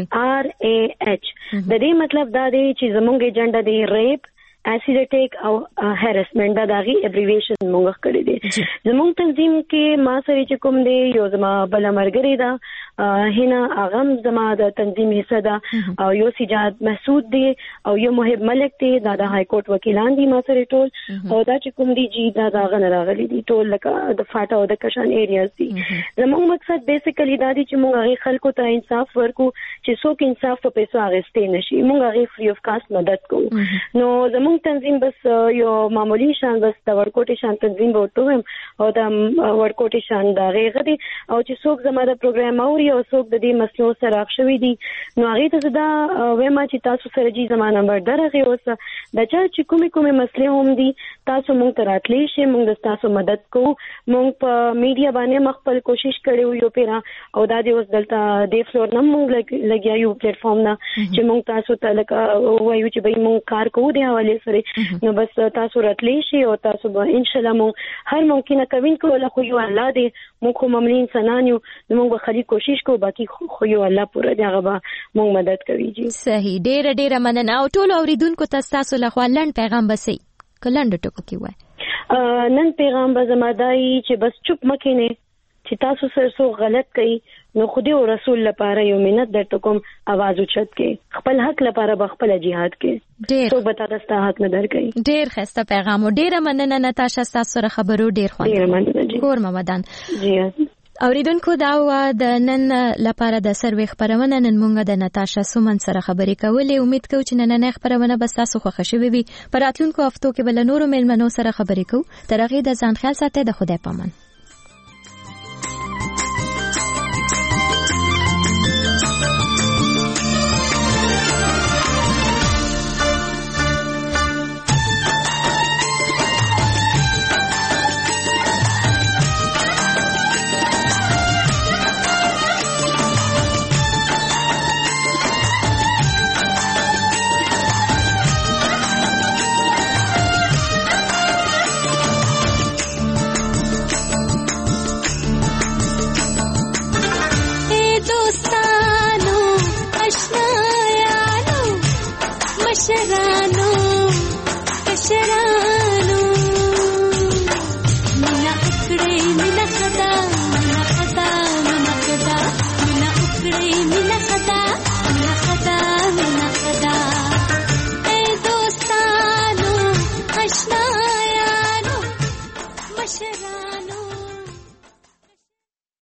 RAH د دې مطلب دا دی چې زمونږ ایجنډا دی ریپ اسید اٹیک او هراسمنت دا دغه ابریویشن موږ کړی دی زمونږ تنظیم کې ما سره چې کوم دی یو زما بل مرګری دا هنا اغم زما د تنظیم حصہ دا او یو سجاد مسعود دی او یو محب ملک دی دا د های کورټ وکیلان دي ما سره ټول او دا چې کوم دی جی دا غن راغلي دي ټول لکه د فاټا او د کشان ایریاز دي زموږ مقصد بیسیکلی دا دی چې موږ هغه خلکو ته انصاف ورکو چې څوک انصاف په پیسو اغستې نشي موږ هغه فری اف کاست مدد کوو نو زموږ تنظیم بس یو معمولی شان بس د ورکوټي شان تنظیم وته او د ورکوټي شان دا غیغه دي او چې څوک زموږ پروګرام اوري او څوک د دې مسلو سره راښوي دي نو هغه ته دا وایم چې تاسو سره جی زمانہ نمبر درغه اوسه د چا چې کومه مسلې هم دي تاسو مونږ ته راتلی شئ مونږ تاسو مدد کوو مونږ په میډیا باندې مخبل کوشش کړو یو پیرا او دا دې اوس دلته د فلور نم مونږ لګیا یو پلیټ فارم نه چې مونږ تاسو ته لکه وایو چې به مونږ کار کوو دی حواله سره نو بس تاسو راتلی شئ او تاسو به ان شاء الله مونږ هر ممکنه کوین کوله خو یو الله دې مونږ معاملې انسانان یو مونږ به خالي کوشش کوو باقي خو یو الله پوره دی هغه به مونږ مدد کوي جی صحیح ډیره مننه او ټول اوریدونکو تاسو له خوا لند پیغام بسې کلند ټکو کې وای نن پیغام به زمادای چې بس چوپ مکینه چې تاسو سره څو غلط کوي نو خدای او رسول لپاره یو منت درته کوم आवाज اوچت کې خپل حق لپاره بخپل جهاد کې څو بتا دستا حق نه درکې ډیر خسته پیغام او ډیره مننه نتاشا تاسو سره خبرو ډیر خوند ډیره مننه کور ممدان جی اوریدونکو دا د نن لپاره د سروې خبرونه نن مونږ د نتاشا سومن سره خبرې کولې امید کوم چې نن خبرونه به تاسو خوښ شوي وي پر راتلونکو هفتو کې بل نورو مېلمنو سره خبرې کوو تر هغه د ځان خیال ساتئ د خدای پامان